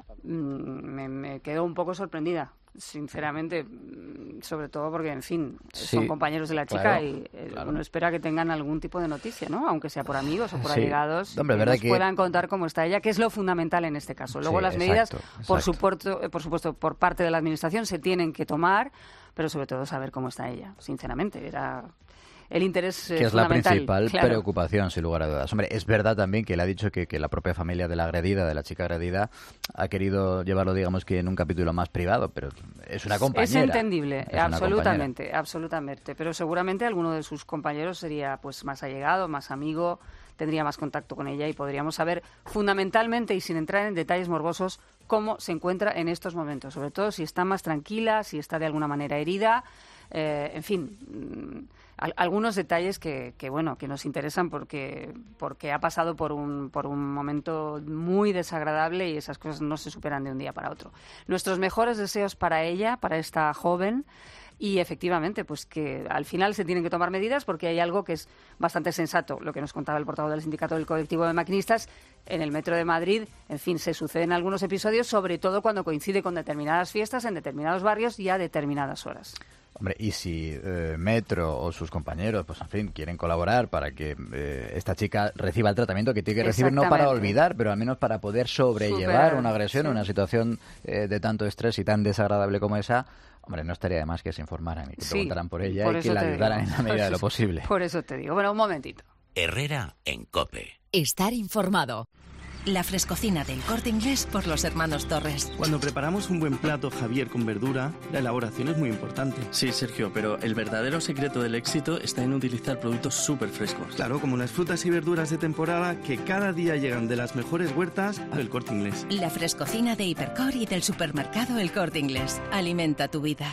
Me, me quedo un poco sorprendida, sinceramente, sobre todo porque, en fin, sí, son compañeros de la chica, claro, y eh, claro. uno espera que tengan algún tipo de noticia, ¿no? Aunque sea por amigos o por sí. allegados, Hombre, que nos que... puedan contar cómo está ella, que es lo fundamental en este caso. Luego sí, las medidas, exacto, exacto. Por, supuesto, por supuesto, por parte de la Administración se tienen que tomar, pero sobre todo saber cómo está ella, sinceramente. Era el interés eh, que es fundamental. La principal claro. preocupación, sin lugar a dudas. Hombre, es verdad también que él ha dicho que, que la propia familia de la agredida, de la chica agredida, ha querido llevarlo, digamos, que en un capítulo más privado, pero es una compañera. Es entendible, es absolutamente, absolutamente. Pero seguramente alguno de sus compañeros sería pues más allegado, más amigo, tendría más contacto con ella y podríamos saber fundamentalmente y sin entrar en detalles morbosos cómo se encuentra en estos momentos, sobre todo si está más tranquila, si está de alguna manera herida, eh, en fin, al, algunos detalles que, que bueno que nos interesan porque porque ha pasado por un por un momento muy desagradable y esas cosas no se superan de un día para otro. Nuestros mejores deseos para ella, para esta joven. Y efectivamente, pues que al final se tienen que tomar medidas porque hay algo que es bastante sensato, lo que nos contaba el portavoz del Sindicato del Colectivo de Maquinistas. En el Metro de Madrid, en fin, se suceden algunos episodios, sobre todo cuando coincide con determinadas fiestas en determinados barrios y a determinadas horas. Hombre, y si eh, Metro o sus compañeros, pues en fin, quieren colaborar para que eh, esta chica reciba el tratamiento que tiene que recibir, no para olvidar, pero al menos para poder sobrellevar Super, una agresión, sí. una situación eh, de tanto estrés y tan desagradable como esa. Hombre, no estaría de más que se informaran y que sí, preguntaran por ella por y que la ayudaran digo. en la medida de lo posible. Por eso te digo. Bueno, un momentito. Herrera en COPE. Estar informado. La frescocina del Corte Inglés por los hermanos Torres. Cuando preparamos un buen plato, Javier, con verdura, la elaboración es muy importante. Sí, Sergio, pero el verdadero secreto del éxito está en utilizar productos súper frescos. Claro, como las frutas y verduras de temporada que cada día llegan de las mejores huertas del Corte Inglés. La frescocina de Hipercor y del supermercado El Corte Inglés. Alimenta tu vida.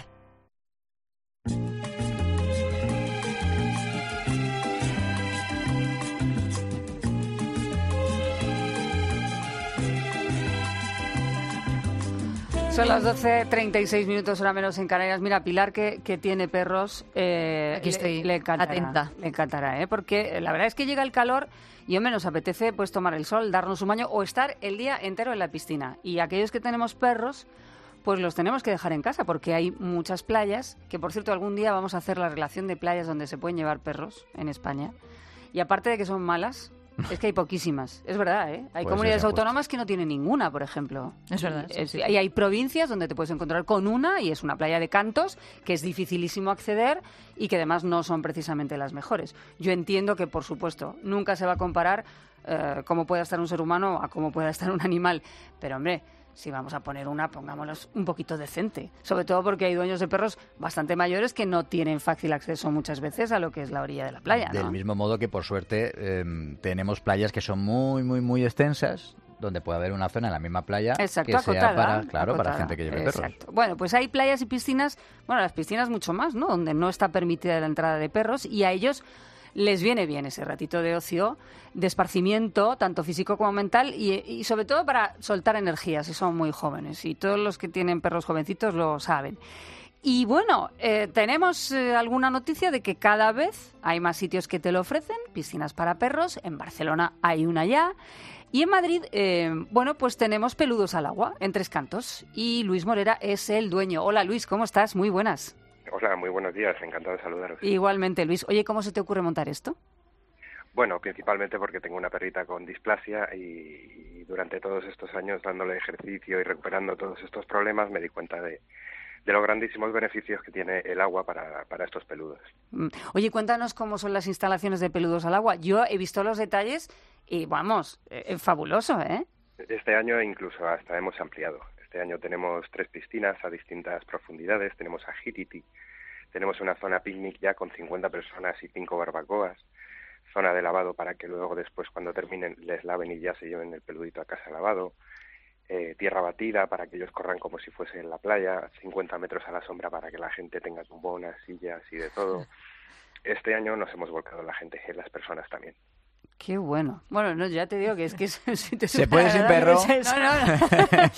Son las doce treinta y seis minutos, hora menos en Canarias. Mira, Pilar, que, que tiene perros, eh, Aquí estoy, le, le encantará, atenta. Le encantará, ¿eh? Porque la verdad es que llega el calor y, hombre, nos apetece pues tomar el sol, darnos un baño o estar el día entero en la piscina. Y aquellos que tenemos perros, pues los tenemos que dejar en casa, porque hay muchas playas, que, por cierto, algún día vamos a hacer la relación de playas donde se pueden llevar perros en España. Y aparte de que son malas, es que hay poquísimas. Es verdad, ¿eh? Hay Pues comunidades eso, autónomas que no tienen ninguna, por ejemplo. Es verdad. Y, sí, es- sí. y hay provincias donde te puedes encontrar con una y es una playa de cantos que es dificilísimo acceder y que además no son precisamente las mejores. Yo entiendo que, por supuesto, nunca se va a comparar eh, cómo pueda estar un ser humano a cómo pueda estar un animal. Pero, hombre, si vamos a poner una, pongámoslos un poquito decente. Sobre todo porque hay dueños de perros bastante mayores que no tienen fácil acceso muchas veces a lo que es la orilla de la playa, ¿no? Del mismo modo que, por suerte, eh, tenemos playas que son muy, muy, muy extensas, donde puede haber una zona en la misma playa Exacto, que sea acotada, para, claro, para acotada. gente que lleve Exacto. perros. Bueno, pues hay playas y piscinas, bueno, las piscinas mucho más, ¿no? Donde no está permitida la entrada de perros y a ellos les viene bien ese ratito de ocio, de esparcimiento, tanto físico como mental, y, y sobre todo para soltar energías, si son muy jóvenes. Y todos los que tienen perros jovencitos lo saben. Y bueno, eh, tenemos eh, alguna noticia de que cada vez hay más sitios que te lo ofrecen, piscinas para perros. En Barcelona hay una ya. Y en Madrid, eh, bueno, pues tenemos Peludos al Agua, en Tres Cantos. Y Luis Morera es el dueño. Hola Luis, ¿cómo estás? Muy buenas. Hola, muy buenos días, encantado de saludaros. Igualmente, Luis. Oye, ¿cómo se te ocurre montar esto? Bueno, principalmente porque tengo una perrita con displasia y, y durante todos estos años dándole ejercicio y recuperando todos estos problemas me di cuenta de, de los grandísimos beneficios que tiene el agua para, para estos peludos. Mm. Oye, cuéntanos cómo son las instalaciones de Peludos al Agua. Yo he visto los detalles y, vamos, eh, fabuloso, ¿eh? Este año incluso hasta hemos ampliado. Este año tenemos tres piscinas a distintas profundidades, tenemos agility, tenemos una zona picnic ya con cincuenta personas y cinco barbacoas, zona de lavado para que luego después cuando terminen les laven y ya se lleven el peludito a casa lavado, eh, tierra batida para que ellos corran como si fuese en la playa, cincuenta metros a la sombra para que la gente tenga tumbonas, sillas y de todo. Este año nos hemos volcado en la gente, en las personas también. Qué bueno. Bueno, no, ya te digo que es que es un sitio ¿Se puede sin perro? No, no, no.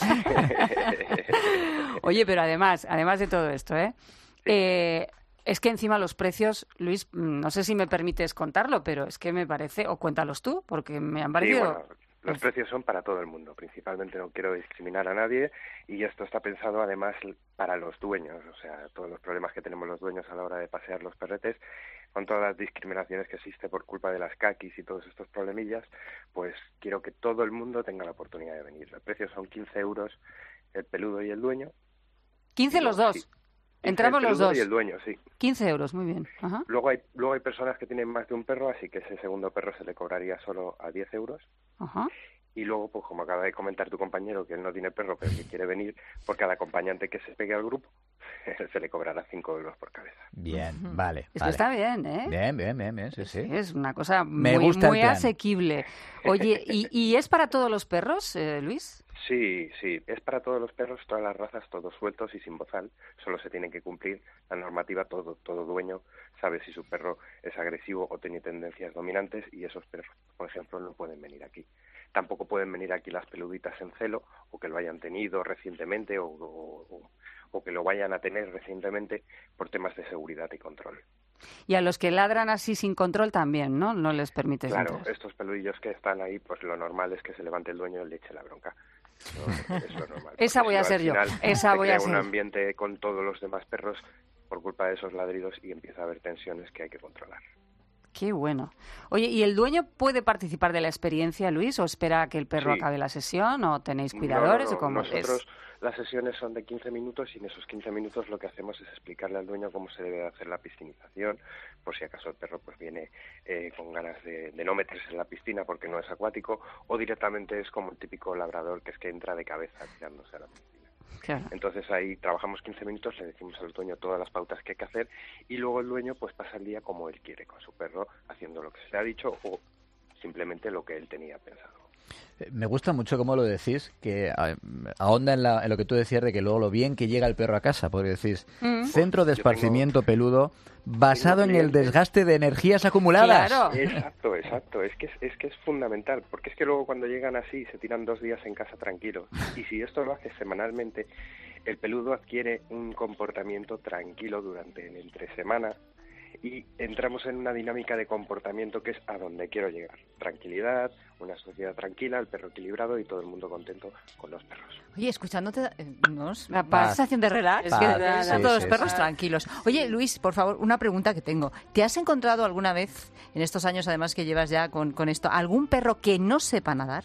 Oye, pero además, además de todo esto, ¿eh? Eh, es que encima los precios, Luis, no sé si me permites contarlo, pero es que me parece, o cuéntalos tú, porque me han Sí, parecido... bueno, los precios son para todo el mundo, principalmente no quiero discriminar a nadie y esto está pensado además para los dueños, o sea, todos los problemas que tenemos los dueños a la hora de pasear los perretes, con todas las discriminaciones que existe por culpa de las caquis y todos estos problemillas, pues quiero que todo el mundo tenga la oportunidad de venir. Los precios son quince euros el peludo y el dueño. quince los dos. Sí. Entramos el los peludo dos. y el dueño, sí. quince euros, muy bien. Ajá. Luego hay, luego hay personas que tienen más de un perro, así que ese segundo perro se le cobraría solo a diez euros. Ajá. Y luego, pues como acaba de comentar tu compañero, que él no tiene perro, pero que quiere venir, por cada acompañante que se pegue al grupo, se le cobrará cinco euros por cabeza. Bien, vale. Esto vale. está bien, ¿eh? Bien, bien, bien, bien, sí, sí. Sí, es una cosa Me muy, gusta el muy plan. asequible. Oye, ¿y, ¿y es para todos los perros, eh, Luis? Sí, sí, es para todos los perros, todas las razas, todos sueltos y sin bozal. Solo se tiene que cumplir la normativa, todo, todo dueño sabe si su perro es agresivo o tiene tendencias dominantes y esos perros, por ejemplo, no pueden venir aquí. Tampoco pueden venir aquí las peluditas en celo o que lo hayan tenido recientemente o, o, o que lo vayan a tener recientemente por temas de seguridad y control. Y a los que ladran así sin control también, ¿no? No les permites Claro, entrar. estos peludillos que están ahí, pues lo normal es que se levante el dueño y le eche la bronca. Eso, eso es normal. Esa Porque voy a si no, ser yo, al final esa se voy a crea ser. un ambiente con todos los demás perros por culpa de esos ladridos y empieza a haber tensiones que hay que controlar. Qué bueno. Oye, ¿y el dueño puede participar de la experiencia, Luis, o espera a que el perro Sí. acabe la sesión, o tenéis cuidadores? No, no, no. ¿O cómo Nosotros, es? Las sesiones son de quince minutos y en esos quince minutos lo que hacemos es explicarle al dueño cómo se debe hacer la piscinización, por si acaso el perro pues viene eh, con ganas de, de no meterse en la piscina porque no es acuático, o directamente es como el típico labrador que es que entra de cabeza tirándose a la piscina. Claro. Entonces ahí trabajamos quince minutos, le decimos al dueño todas las pautas que hay que hacer y luego el dueño pues pasa el día como él quiere, con su perro, haciendo lo que se le ha dicho o simplemente lo que él tenía pensado. Me gusta mucho cómo lo decís, que ahonda en, la, en lo que tú decías de que luego lo bien que llega el perro a casa, porque decís, mm. centro de esparcimiento tengo, peludo basado en el desgaste de energías acumuladas. Claro. Exacto, exacto, es que es, es que es fundamental, porque es que luego cuando llegan así se tiran dos días en casa tranquilos, y si esto lo hace semanalmente, el peludo adquiere un comportamiento tranquilo durante el entre semana, y entramos en una dinámica de comportamiento que es a donde quiero llegar. Tranquilidad, una sociedad tranquila, el perro equilibrado y todo el mundo contento con los perros. Oye, escuchándote, eh, ¿nos? La paz. sensación de relax, es paz. que Paz. están Sí, todos sí, los perros sí. tranquilos. Oye, Luis, por favor, una pregunta que tengo. ¿Te has encontrado alguna vez, en estos años además que llevas ya con, con esto, algún perro que no sepa nadar?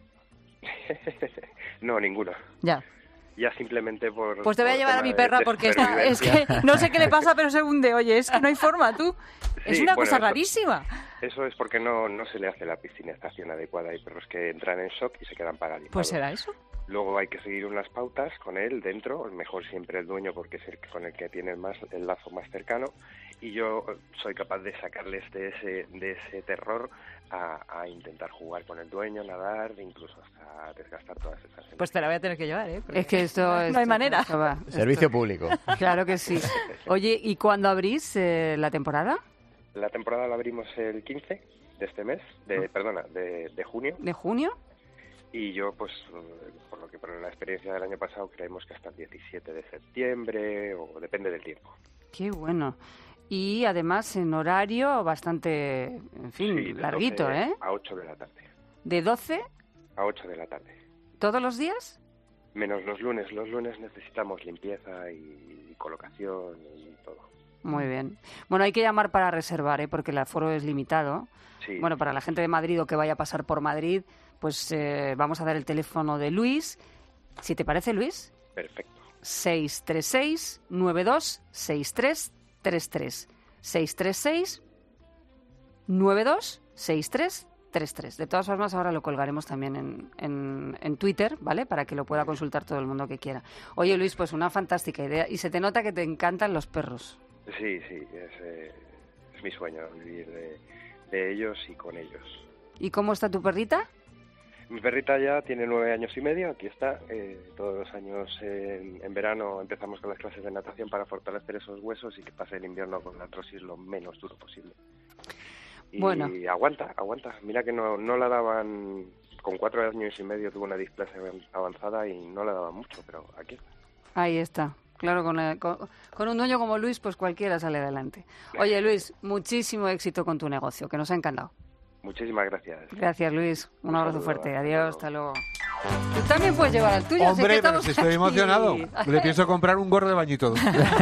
No, ninguno. Ya. Ya simplemente por... Pues te voy a llevar a mi perra de, de porque está, es que no sé qué le pasa, pero se hunde. Oye, es que no hay forma, tú. Sí, es una bueno, cosa eso, rarísima. Eso es porque no, no se le hace la piscinización adecuada. Hay perros que entran en shock y se quedan paralizados. Pues será eso. Luego hay que seguir unas pautas con él dentro, mejor siempre el dueño porque es el con el que tiene más, el lazo más cercano, y yo soy capaz de sacarles de ese, de ese terror a, a intentar jugar con el dueño, nadar, incluso hasta desgastar todas esas energías. Pues te la voy a tener que llevar, ¿eh? Porque es que esto... no esto, hay manera. Esto va, Servicio esto. público. Claro que sí. Oye, ¿y cuándo abrís eh, la temporada? La temporada la abrimos el quince de este mes, de, perdona, de, de junio. ¿De junio? Y yo, pues, por lo que por la experiencia del año pasado, creemos que hasta el diecisiete de septiembre, o depende del tiempo. Qué bueno. Y además en horario bastante, en fin, sí, larguito, ¿eh? A ocho de la tarde. ¿De doce? A ocho de la tarde. ¿Todos los días? Menos los lunes. Los lunes necesitamos limpieza y colocación y todo. Muy bien. Bueno, hay que llamar para reservar, ¿eh? Porque el aforo es limitado. Sí. Bueno, para la gente de Madrid o que vaya a pasar por Madrid, pues eh, vamos a dar el teléfono de Luis. Si te parece, Luis. Perfecto. seis tres seis, nueve dos seis tres tres tres. seis tres seis, nueve dos seis tres tres tres. De todas formas, ahora lo colgaremos también en, en, en Twitter, ¿vale? Para que lo pueda consultar todo el mundo que quiera. Oye, Luis, pues una fantástica idea. Y se te nota que te encantan los perros. Sí, sí, es, eh, es mi sueño vivir de, de ellos y con ellos. ¿Y cómo está tu perrita? Mi perrita ya tiene nueve años y medio, aquí está. Eh, todos los años en, en verano empezamos con las clases de natación para fortalecer esos huesos y que pase el invierno con la artrosis lo menos duro posible. Y bueno. aguanta, aguanta. Mira que no, no la daban, con cuatro años y medio tuvo una displasia avanzada y no la daban mucho, pero aquí está. Ahí está. Claro, con, el, con, con un dueño como Luis, pues cualquiera sale adelante. Oye, Luis, muchísimo éxito con tu negocio, que nos ha encantado. Muchísimas gracias. Gracias, Luis. Un, un abrazo saludo, fuerte. Adiós, hasta luego. Tú también puedes llevar al tuyo. Hombre, sé que pero si estoy emocionado. Le pienso comprar un gorro de baño y todo.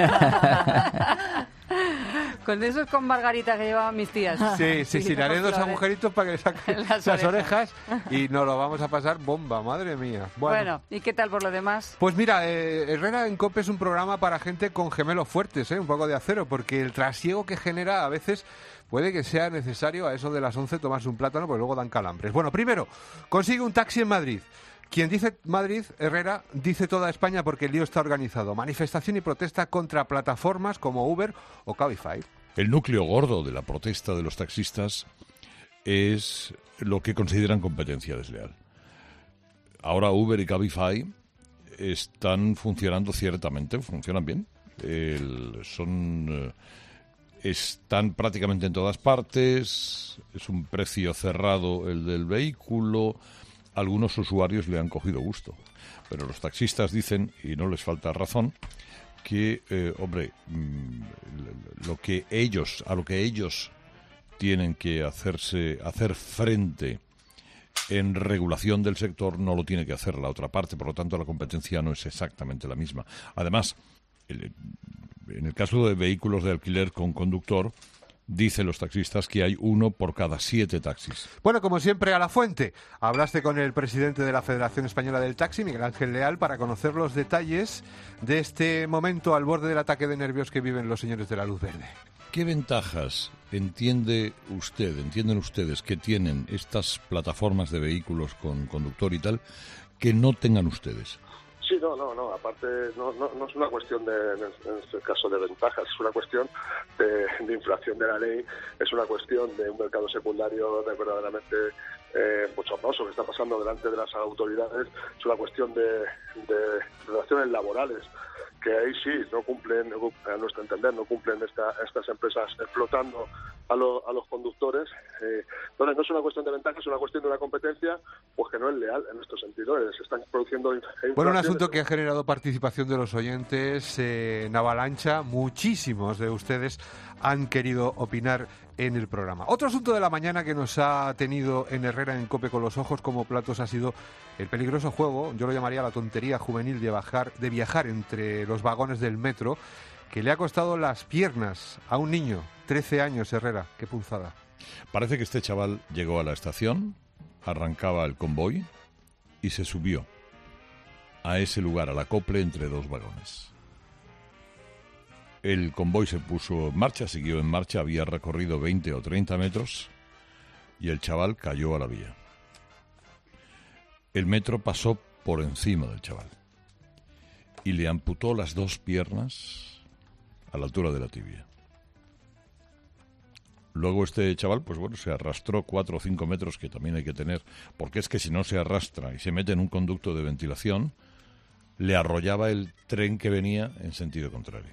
Con esos con margarita que llevaban mis tías. Sí, sí, sí. Le haré dos agujeritos para que le saquen las, las orejas. orejas y nos lo vamos a pasar bomba, madre mía. Bueno, bueno ¿y qué tal por lo demás? Pues mira, eh, Herrera en COPE es un programa para gente con gemelos fuertes, ¿eh? Un poco de acero, porque el trasiego que genera a veces puede que sea necesario a eso de las once tomarse un plátano, porque luego dan calambres. Bueno, primero, consigue un taxi en Madrid. Quien dice Madrid, Herrera, dice toda España porque el lío está organizado. Manifestación y protesta contra plataformas como Uber o Cabify. El núcleo gordo de la protesta de los taxistas es lo que consideran competencia desleal. Ahora Uber y Cabify están funcionando ciertamente, funcionan bien. El, son... Eh, Están prácticamente en todas partes, es un precio cerrado el del vehículo, algunos usuarios le han cogido gusto, pero los taxistas dicen, y no les falta razón, que, eh, hombre, lo que ellos, a lo que ellos tienen que hacerse, hacer frente en regulación del sector no lo tiene que hacer la otra parte, por lo tanto la competencia no es exactamente la misma. Además, el, en el caso de vehículos de alquiler con conductor, dicen los taxistas que hay uno por cada siete taxis. Bueno, como siempre, a la fuente. Hablaste con el presidente de la Federación Española del Taxi, Miguel Ángel Leal, para conocer los detalles de este momento al borde del ataque de nervios que viven los señores de la luz verde. ¿Qué ventajas entiende usted, entienden ustedes que tienen estas plataformas de vehículos con conductor y tal, que no tengan ustedes? Sí, no, no, no. Aparte, no, no, no es una cuestión de, en, en este caso, de ventajas, es una cuestión de, de inflación de la ley, es una cuestión de un mercado secundario de verdaderamente eh, bochornoso que está pasando delante de las autoridades, es una cuestión de, de relaciones laborales, que ahí sí no cumplen, a nuestro entender, no cumplen esta, estas empresas explotando a, lo, a los conductores. Eh, entonces no es una cuestión de ventaja, es una cuestión de una competencia pues que no es leal en nuestro sentido. Se están produciendo inflaciones. Bueno, un asunto que ha generado participación de los oyentes eh, en avalancha. Muchísimos de ustedes han querido opinar en el programa. Otro asunto de la mañana que nos ha tenido en Herrera en COPE con los ojos como platos ha sido el peligroso juego, yo lo llamaría la tontería juvenil de, bajar, de viajar entre los vagones del metro, que le ha costado las piernas a un niño, trece años, Herrera. Qué punzada. Parece que este chaval llegó a la estación, arrancaba el convoy y se subió a ese lugar, al acople entre dos vagones. El convoy se puso en marcha, siguió en marcha, había recorrido veinte o treinta metros y el chaval cayó a la vía. El metro pasó por encima del chaval y le amputó las dos piernas a la altura de la tibia. Luego este chaval, pues bueno, se arrastró cuatro o cinco metros, que también hay que tener, porque es que si no se arrastra y se mete en un conducto de ventilación, le arrollaba el tren que venía en sentido contrario.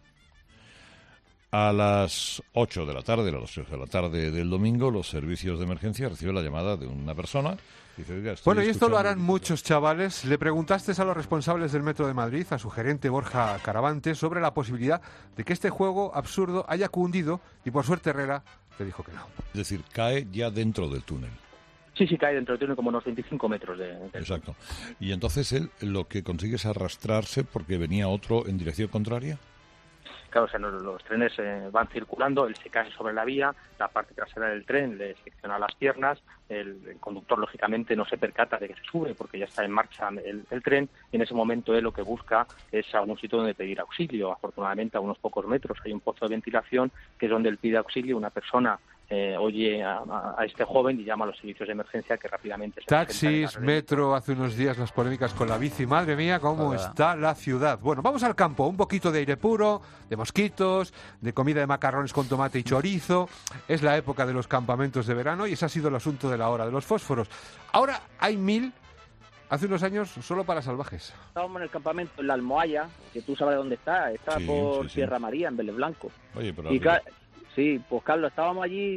A las ocho de la tarde, a las ocho de la tarde del domingo, los servicios de emergencia reciben la llamada de una persona. Dice, oiga, bueno, y esto lo harán muchos chavales. Le preguntaste a los responsables del Metro de Madrid, a su gerente Borja Caravante, sobre la posibilidad de que este juego absurdo haya cundido y por suerte Herrera te dijo que no. Es decir, cae ya dentro del túnel. Sí, sí, cae dentro del túnel como unos veinticinco metros de... de... Exacto. Y entonces él lo que consigue es arrastrarse porque venía otro en dirección contraria. Claro, o sea, los, los trenes eh, van circulando, él se cae sobre la vía, la parte trasera del tren le secciona las piernas, el, el conductor lógicamente no se percata de que se sube porque ya está en marcha el, el tren, y en ese momento él lo que busca es algún sitio donde pedir auxilio. Afortunadamente a unos pocos metros hay un pozo de ventilación que es donde él pide auxilio. Una persona eh, oye a, a, a este joven y llama a los servicios de emergencia que rápidamente se Taxis, metro, hace unos días las polémicas con la bici. Madre mía, cómo Hola. está la ciudad. Bueno, vamos al campo, un poquito de aire puro, de mosquitos, de comida de macarrones con tomate y chorizo. Es la época de los campamentos de verano y ese ha sido el asunto de la hora, de los fósforos. Ahora hay mil, hace unos años solo para salvajes. Estábamos en el campamento en la Almohaya, que tú sabes dónde está, está sí, por sí, sí. Sierra María, en Vélez Blanco. Oye, pero... Y ca- sí, pues Carlos, estábamos allí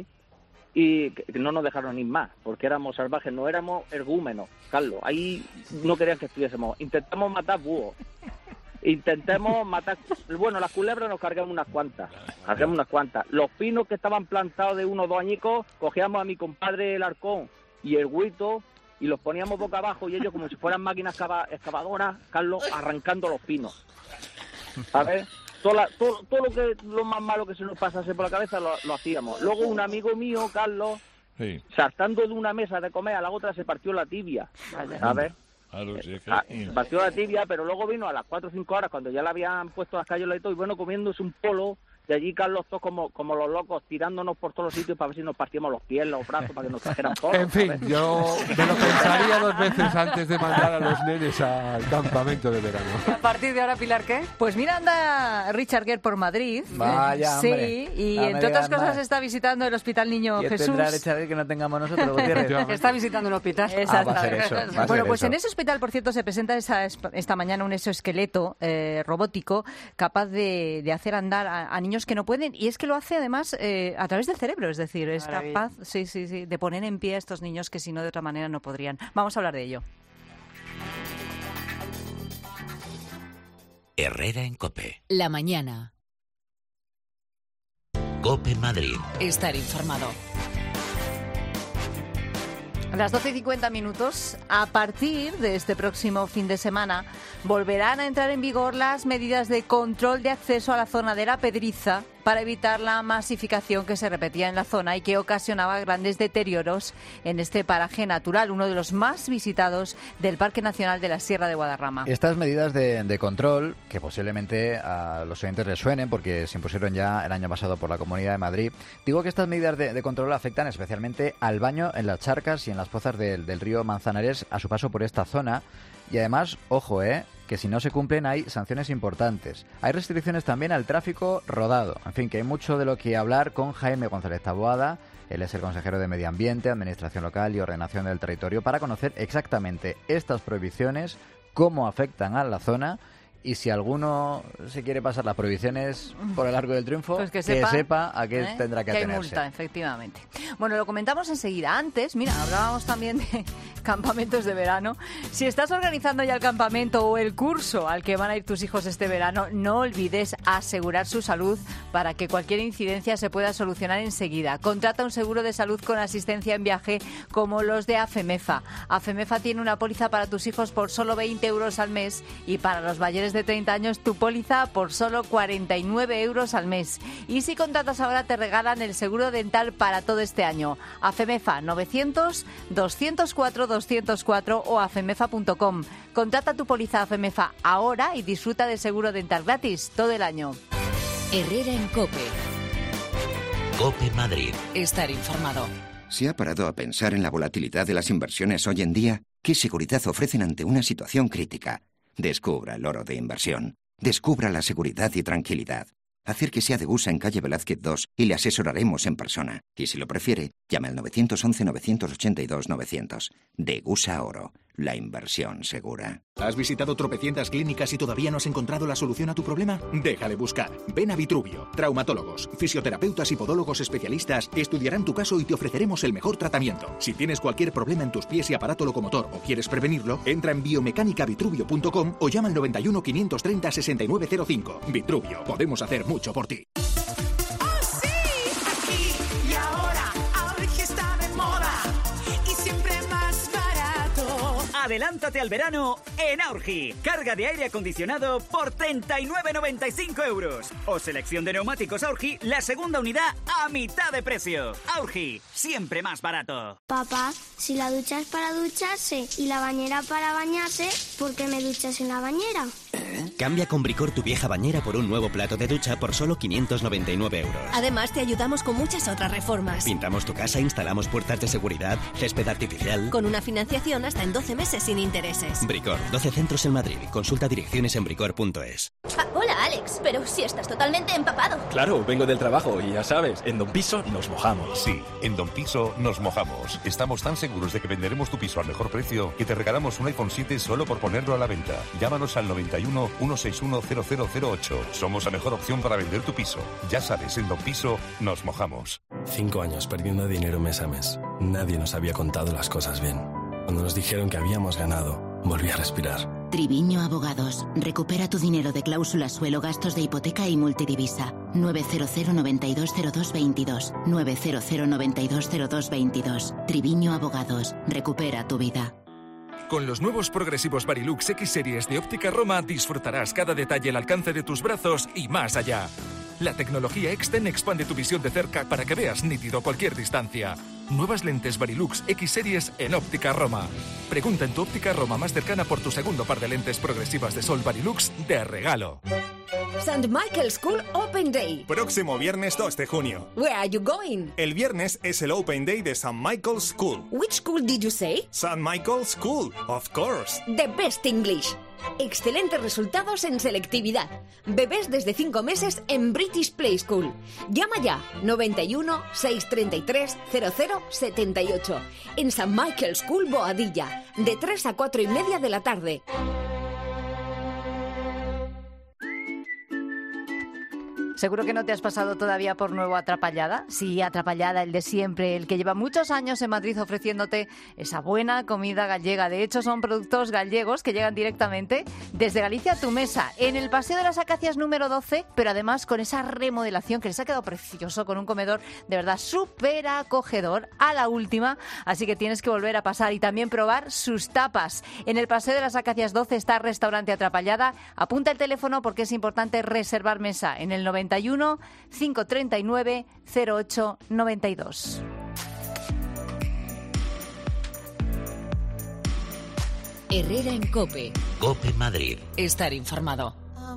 y no nos dejaron ir más, porque éramos salvajes, no éramos ergúmenos, Carlos. Ahí no querían que estuviésemos. Intentamos matar búhos. Intentemos matar... Bueno, las culebras nos cargamos unas cuantas. Cargamos unas cuantas. Los pinos que estaban plantados de unos dos añicos, cogíamos a mi compadre el Arcón y el Huito y los poníamos boca abajo y ellos como si fueran máquinas excavadoras, Carlos, arrancando los pinos. ¿Sabes? Todo, la, todo, todo lo que lo más malo que se nos pasase por la cabeza lo, lo hacíamos. Luego un amigo mío, Carlos, sí. saltando de una mesa de comer a la otra se partió la tibia. ¿Sabes? Claro, sí, es que... ah, partió la tibia, pero luego vino a las cuatro o cinco horas cuando ya le habían puesto las calles y todo, y bueno, comiéndose un polo. Y allí, Carlos, todos como, como los locos, tirándonos por todos los sitios para ver si nos partíamos los pies, los brazos, para que nos trajeran polos. En fin, ¿sabes? Yo me lo pensaría dos veces antes de mandar a los nenes al campamento de verano. ¿Y a partir de ahora, Pilar, qué? Pues mira, anda Richard Gere por Madrid. Vaya, sí, hombre. y no entre otras cosas más. está visitando el Hospital Niño ¿Qué Jesús. tendrá Richard Gere que no tengamos nosotros, Gutiérrez? Está visitando un hospital. Exacto. Ah, va a ser eso, va a bueno, ser pues eso. en ese hospital, por cierto, se presenta esa, esta mañana un exoesqueleto eh, robótico capaz de, de hacer andar a, a niños que no pueden, y es que lo hace además eh, a través del cerebro, es decir, es Maravilla. capaz sí, sí, sí, de poner en pie a estos niños que si no de otra manera no podrían. Vamos a hablar de ello. Herrera en COPE. La mañana. COPE Madrid. Estar informado. A las doce y cincuenta minutos, a partir de este próximo fin de semana, volverán a entrar en vigor las medidas de control de acceso a la zona de la Pedriza para evitar la masificación que se repetía en la zona y que ocasionaba grandes deterioros en este paraje natural, uno de los más visitados del Parque Nacional de la Sierra de Guadarrama. Estas medidas de, de control, que posiblemente a los oyentes les suenen porque se impusieron ya el año pasado por la Comunidad de Madrid, digo que estas medidas de, de control afectan especialmente al baño en las charcas y en las pozas del, del río Manzanares a su paso por esta zona. Y además, ojo, eh, que si no se cumplen hay sanciones importantes. Hay restricciones también al tráfico rodado. En fin, que hay mucho de lo que hablar con Jaime González Taboada. Él es el consejero de Medio Ambiente, Administración Local y Ordenación del Territorio, para conocer exactamente estas prohibiciones, cómo afectan a la zona. Y si alguno se quiere pasar las prohibiciones por el Arco del Triunfo, pues que, que sepa, sepa a qué ¿eh? tendrá que, que atenerse. hay multa, efectivamente. Bueno, lo comentamos enseguida. Antes, mira, hablábamos también de campamentos de verano. Si estás organizando ya el campamento o el curso al que van a ir tus hijos este verano, no olvides asegurar su salud para que cualquier incidencia se pueda solucionar enseguida. Contrata un seguro de salud con asistencia en viaje como los de AFEMEFA. AFEMEFA tiene una póliza para tus hijos por solo veinte euros al mes y para los mayores de treinta años tu póliza por solo cuarenta y nueve euros al mes. Y si contratas ahora te regalan el seguro dental para todo este año. AFEMEFA novecientos, doscientos cuatro, doscientos cuatro o afemefa punto com. Contrata tu póliza AFEMEFA ahora y disfruta de seguro dental gratis todo el año. Herrera en COPE. COPE Madrid. Estar informado. ¿Se ha parado a pensar en la volatilidad de las inversiones hoy en día? ¿Qué seguridad ofrecen ante una situación crítica? Descubra el oro de inversión. Descubra la seguridad y tranquilidad. Acérquese a Degusa en calle Velázquez dos y le asesoraremos en persona. Y si lo prefiere, llame al nueve once, nueve ocho dos, novecientos. Degusa Oro, la inversión segura. ¿Has visitado tropecientas clínicas y todavía no has encontrado la solución a tu problema? Deja de buscar. Ven a Vitruvio. Traumatólogos, fisioterapeutas y podólogos especialistas estudiarán tu caso y te ofreceremos el mejor tratamiento. Si tienes cualquier problema en tus pies y aparato locomotor o quieres prevenirlo, entra en biomecánica vitruvio punto com o llama al noventa y uno, quinientos treinta, sesenta y nueve cero cinco. Vitruvio, podemos hacer mucho por ti. Adelántate al verano en Aurgi. Carga de aire acondicionado por treinta y nueve noventa y cinco euros. O selección de neumáticos Aurgi, la segunda unidad a mitad de precio. Aurgi, siempre más barato. Papá, si la ducha es para ducharse y la bañera para bañarse, ¿por qué me duchas en la bañera? Cambia con Bricor tu vieja bañera por un nuevo plato de ducha por solo quinientos noventa y nueve euros. Además, te ayudamos con muchas otras reformas. Pintamos tu casa, instalamos puertas de seguridad, césped artificial. Con una financiación hasta en doce meses sin intereses. Bricor, doce centros en Madrid. Consulta direcciones en bricor punto es. Ah, hola, Alex, pero si estás totalmente empapado. Claro, vengo del trabajo y ya sabes, en Don Piso nos mojamos. Sí, en Don Piso nos mojamos. Estamos tan seguros de que venderemos tu piso al mejor precio que te regalamos un iPhone siete solo por ponerlo a la venta. Llámanos al noventa y uno, ciento sesenta y uno, cero cero cero ocho. Somos la mejor opción para vender tu piso. Ya sabes, en Don Piso nos mojamos. Cinco años perdiendo dinero mes a mes. Nadie nos había contado las cosas bien. Cuando nos dijeron que habíamos ganado, volví a respirar. Triviño Abogados. Recupera tu dinero de cláusula suelo, gastos de hipoteca y multidivisa. nueve cero cero, noventa y dos, cero dos, veintidós. nueve cero cero, noventa y dos, cero dos, veintidós. Triviño Abogados. Recupera tu vida. Con los nuevos progresivos Varilux X Series de Óptica Roma disfrutarás cada detalle al alcance de tus brazos y más allá. La tecnología Exten expande tu visión de cerca para que veas nítido a cualquier distancia. Nuevas lentes Varilux X Series en Óptica Roma. Pregunta en tu Óptica Roma más cercana por tu segundo par de lentes progresivas de sol Varilux de regalo. Saint Michael's School Open Day. Próximo viernes dos de junio. Where are you going? El viernes es el Open Day de Saint Michael's School. Which school did you say? Saint Michael's School, of course. The best English. Excelentes resultados en selectividad. Bebés desde cinco meses en British Play School. Llama ya noventa y uno, seiscientos treinta y tres, cero cero setenta y ocho. En Saint Michael's School Boadilla. De tres a cuatro y media de la tarde. Seguro que no te has pasado todavía por Nuevo Atrapallada. Sí, Atrapallada, el de siempre, el que lleva muchos años en Madrid ofreciéndote esa buena comida gallega. De hecho, son productos gallegos que llegan directamente desde Galicia a tu mesa, en el Paseo de las Acacias número doce, pero además con esa remodelación que les ha quedado precioso, con un comedor de verdad súper acogedor a la última. Así que tienes que volver a pasar y también probar sus tapas. En el Paseo de las Acacias doce está Restaurante Atrapallada. Apunta el teléfono porque es importante reservar mesa en el noventa noventa y uno, cinco treinta y nueve, cero ocho noventa y dos. Herrera en COPE. COPE Madrid. Estar informado.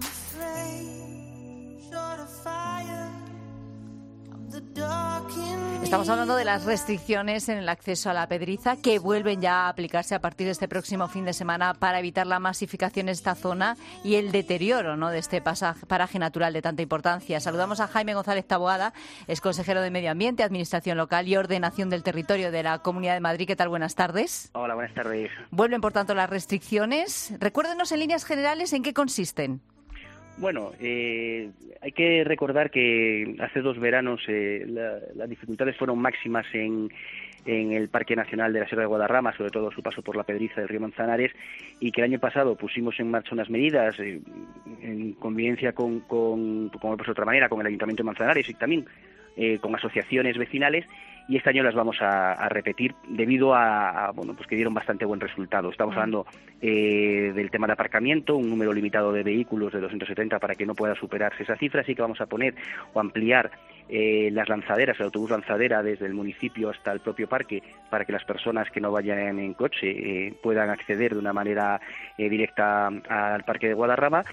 Estamos hablando de las restricciones en el acceso a la Pedriza que vuelven ya a aplicarse a partir de este próximo fin de semana para evitar la masificación en esta zona y el deterioro, ¿no?, de este pasaje, paraje natural de tanta importancia. Saludamos a Jaime González Taboada, es consejero de Medio Ambiente, Administración Local y Ordenación del Territorio de la Comunidad de Madrid. ¿Qué tal? Buenas tardes. Hola, buenas tardes. Vuelven, por tanto, las restricciones. Recuérdenos en líneas generales en qué consisten. Bueno, eh, hay que recordar que hace dos veranos eh, la, las dificultades fueron máximas en, en el Parque Nacional de la Sierra de Guadarrama, sobre todo su paso por la Pedriza del río Manzanares, y que el año pasado pusimos en marcha unas medidas eh, en convivencia con, con, como pues de otra manera, con el Ayuntamiento de Manzanares y también eh, con asociaciones vecinales, y este año las vamos a, a repetir debido a, a bueno pues que dieron bastante buen resultado. Estamos hablando eh, del tema de aparcamiento, un número limitado de vehículos de doscientos setenta para que no pueda superarse esa cifra, así que vamos a poner o ampliar eh, las lanzaderas, el autobús lanzadera desde el municipio hasta el propio parque, para que las personas que no vayan en coche eh, puedan acceder de una manera eh, directa al parque de Guadarrama.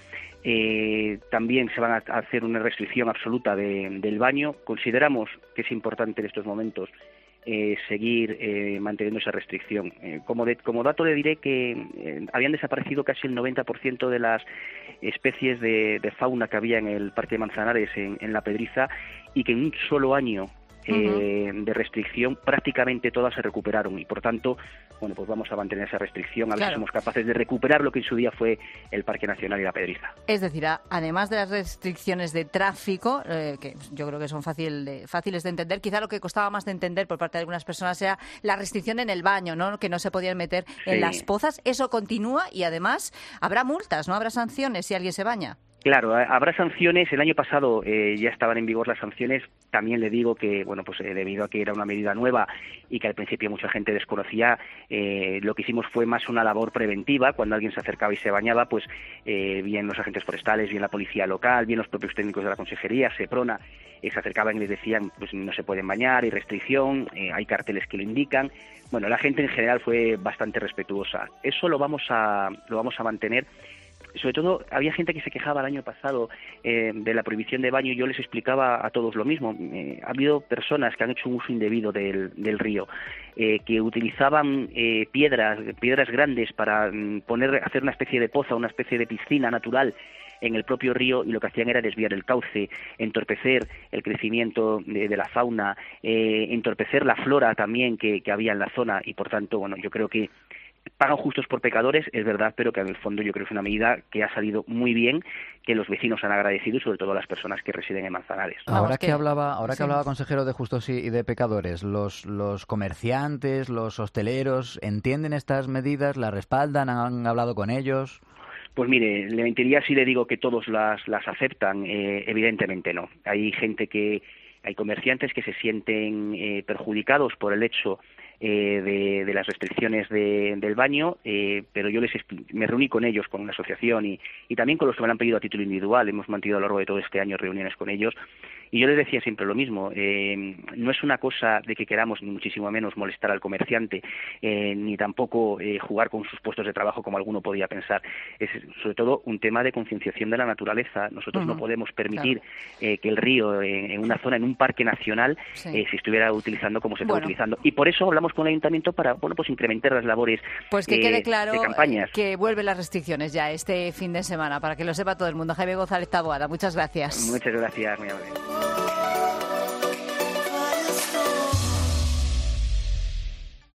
Eh, también se van a hacer una restricción absoluta de, del baño. Consideramos que es importante en estos momentos eh, seguir eh, manteniendo esa restricción. Eh, como, de, como dato le diré que eh, habían desaparecido casi el noventa por ciento de las especies de, de fauna que había en el Parque de Manzanares, en, en la Pedriza, y que en un solo año Eh, uh-huh. de restricción prácticamente todas se recuperaron, y por tanto, bueno, pues vamos a mantener esa restricción a ver claro. si somos capaces de recuperar lo que en su día fue el Parque Nacional y la Pedriza. Es decir, a, además de las restricciones de tráfico, eh, que yo creo que son fácil de, fáciles de entender, quizá lo que costaba más de entender por parte de algunas personas era la restricción en el baño, ¿no?, que no se podían meter sí. en las pozas. Eso continúa y además habrá multas, ¿no? Habrá sanciones si alguien se baña. Claro, habrá sanciones. El año pasado eh, ya estaban en vigor las sanciones. También le digo que, bueno, pues eh, debido a que era una medida nueva y que al principio mucha gente desconocía, eh, lo que hicimos fue más una labor preventiva. Cuando alguien se acercaba y se bañaba, pues eh, bien los agentes forestales, bien la policía local, bien los propios técnicos de la consejería, Seprona, eh, se acercaban y les decían, pues no se pueden bañar, hay restricción, eh, hay carteles que lo indican. Bueno, la gente en general fue bastante respetuosa. Eso lo vamos a, lo vamos a mantener. Sobre todo, había gente que se quejaba el año pasado eh, de la prohibición de baño, y yo les explicaba a todos lo mismo. Eh, ha habido personas que han hecho un uso indebido del, del río, eh, que utilizaban eh, piedras, piedras grandes para mm, poner, hacer una especie de poza, una especie de piscina natural en el propio río, y lo que hacían era desviar el cauce, entorpecer el crecimiento de, de la fauna, eh, entorpecer la flora también que, que había en la zona, y por tanto, bueno, yo creo que pagan justos por pecadores, es verdad, pero que en el fondo yo creo que es una medida que ha salido muy bien, que los vecinos han agradecido, y sobre todo las personas que residen en Manzanares. Ahora que hablaba, ahora que hablaba consejero de justos y, y de pecadores, los, los comerciantes, los hosteleros, ¿entienden estas medidas? ¿Las respaldan? ¿Han hablado con ellos? Pues mire, le mentiría si le digo que todos las, las aceptan. Eh, evidentemente no. Hay gente que, hay comerciantes que se sienten eh, perjudicados por el hecho Eh, de, de las restricciones de, del baño, eh, pero yo les me reuní con ellos, con la asociación, y, y también con los que me lo han pedido a título individual. Hemos mantenido a lo largo de todo este año reuniones con ellos, y yo les decía siempre lo mismo. Eh, no es una cosa de que queramos, ni muchísimo menos, molestar al comerciante, eh, ni tampoco eh, jugar con sus puestos de trabajo, como alguno podía pensar. Es sobre todo un tema de concienciación de la naturaleza. Nosotros uh-huh. no podemos permitir claro. eh, que el río, en, en una zona, en un parque nacional, sí. eh, se estuviera utilizando como se está bueno. utilizando. Y por eso hablamos con el Ayuntamiento para, bueno, pues incrementar las labores pues que eh, quede claro de campañas. Que vuelven las restricciones ya este fin de semana, para que lo sepa todo el mundo. Jaime González Taboada, muchas gracias. Muchas gracias, muy amable.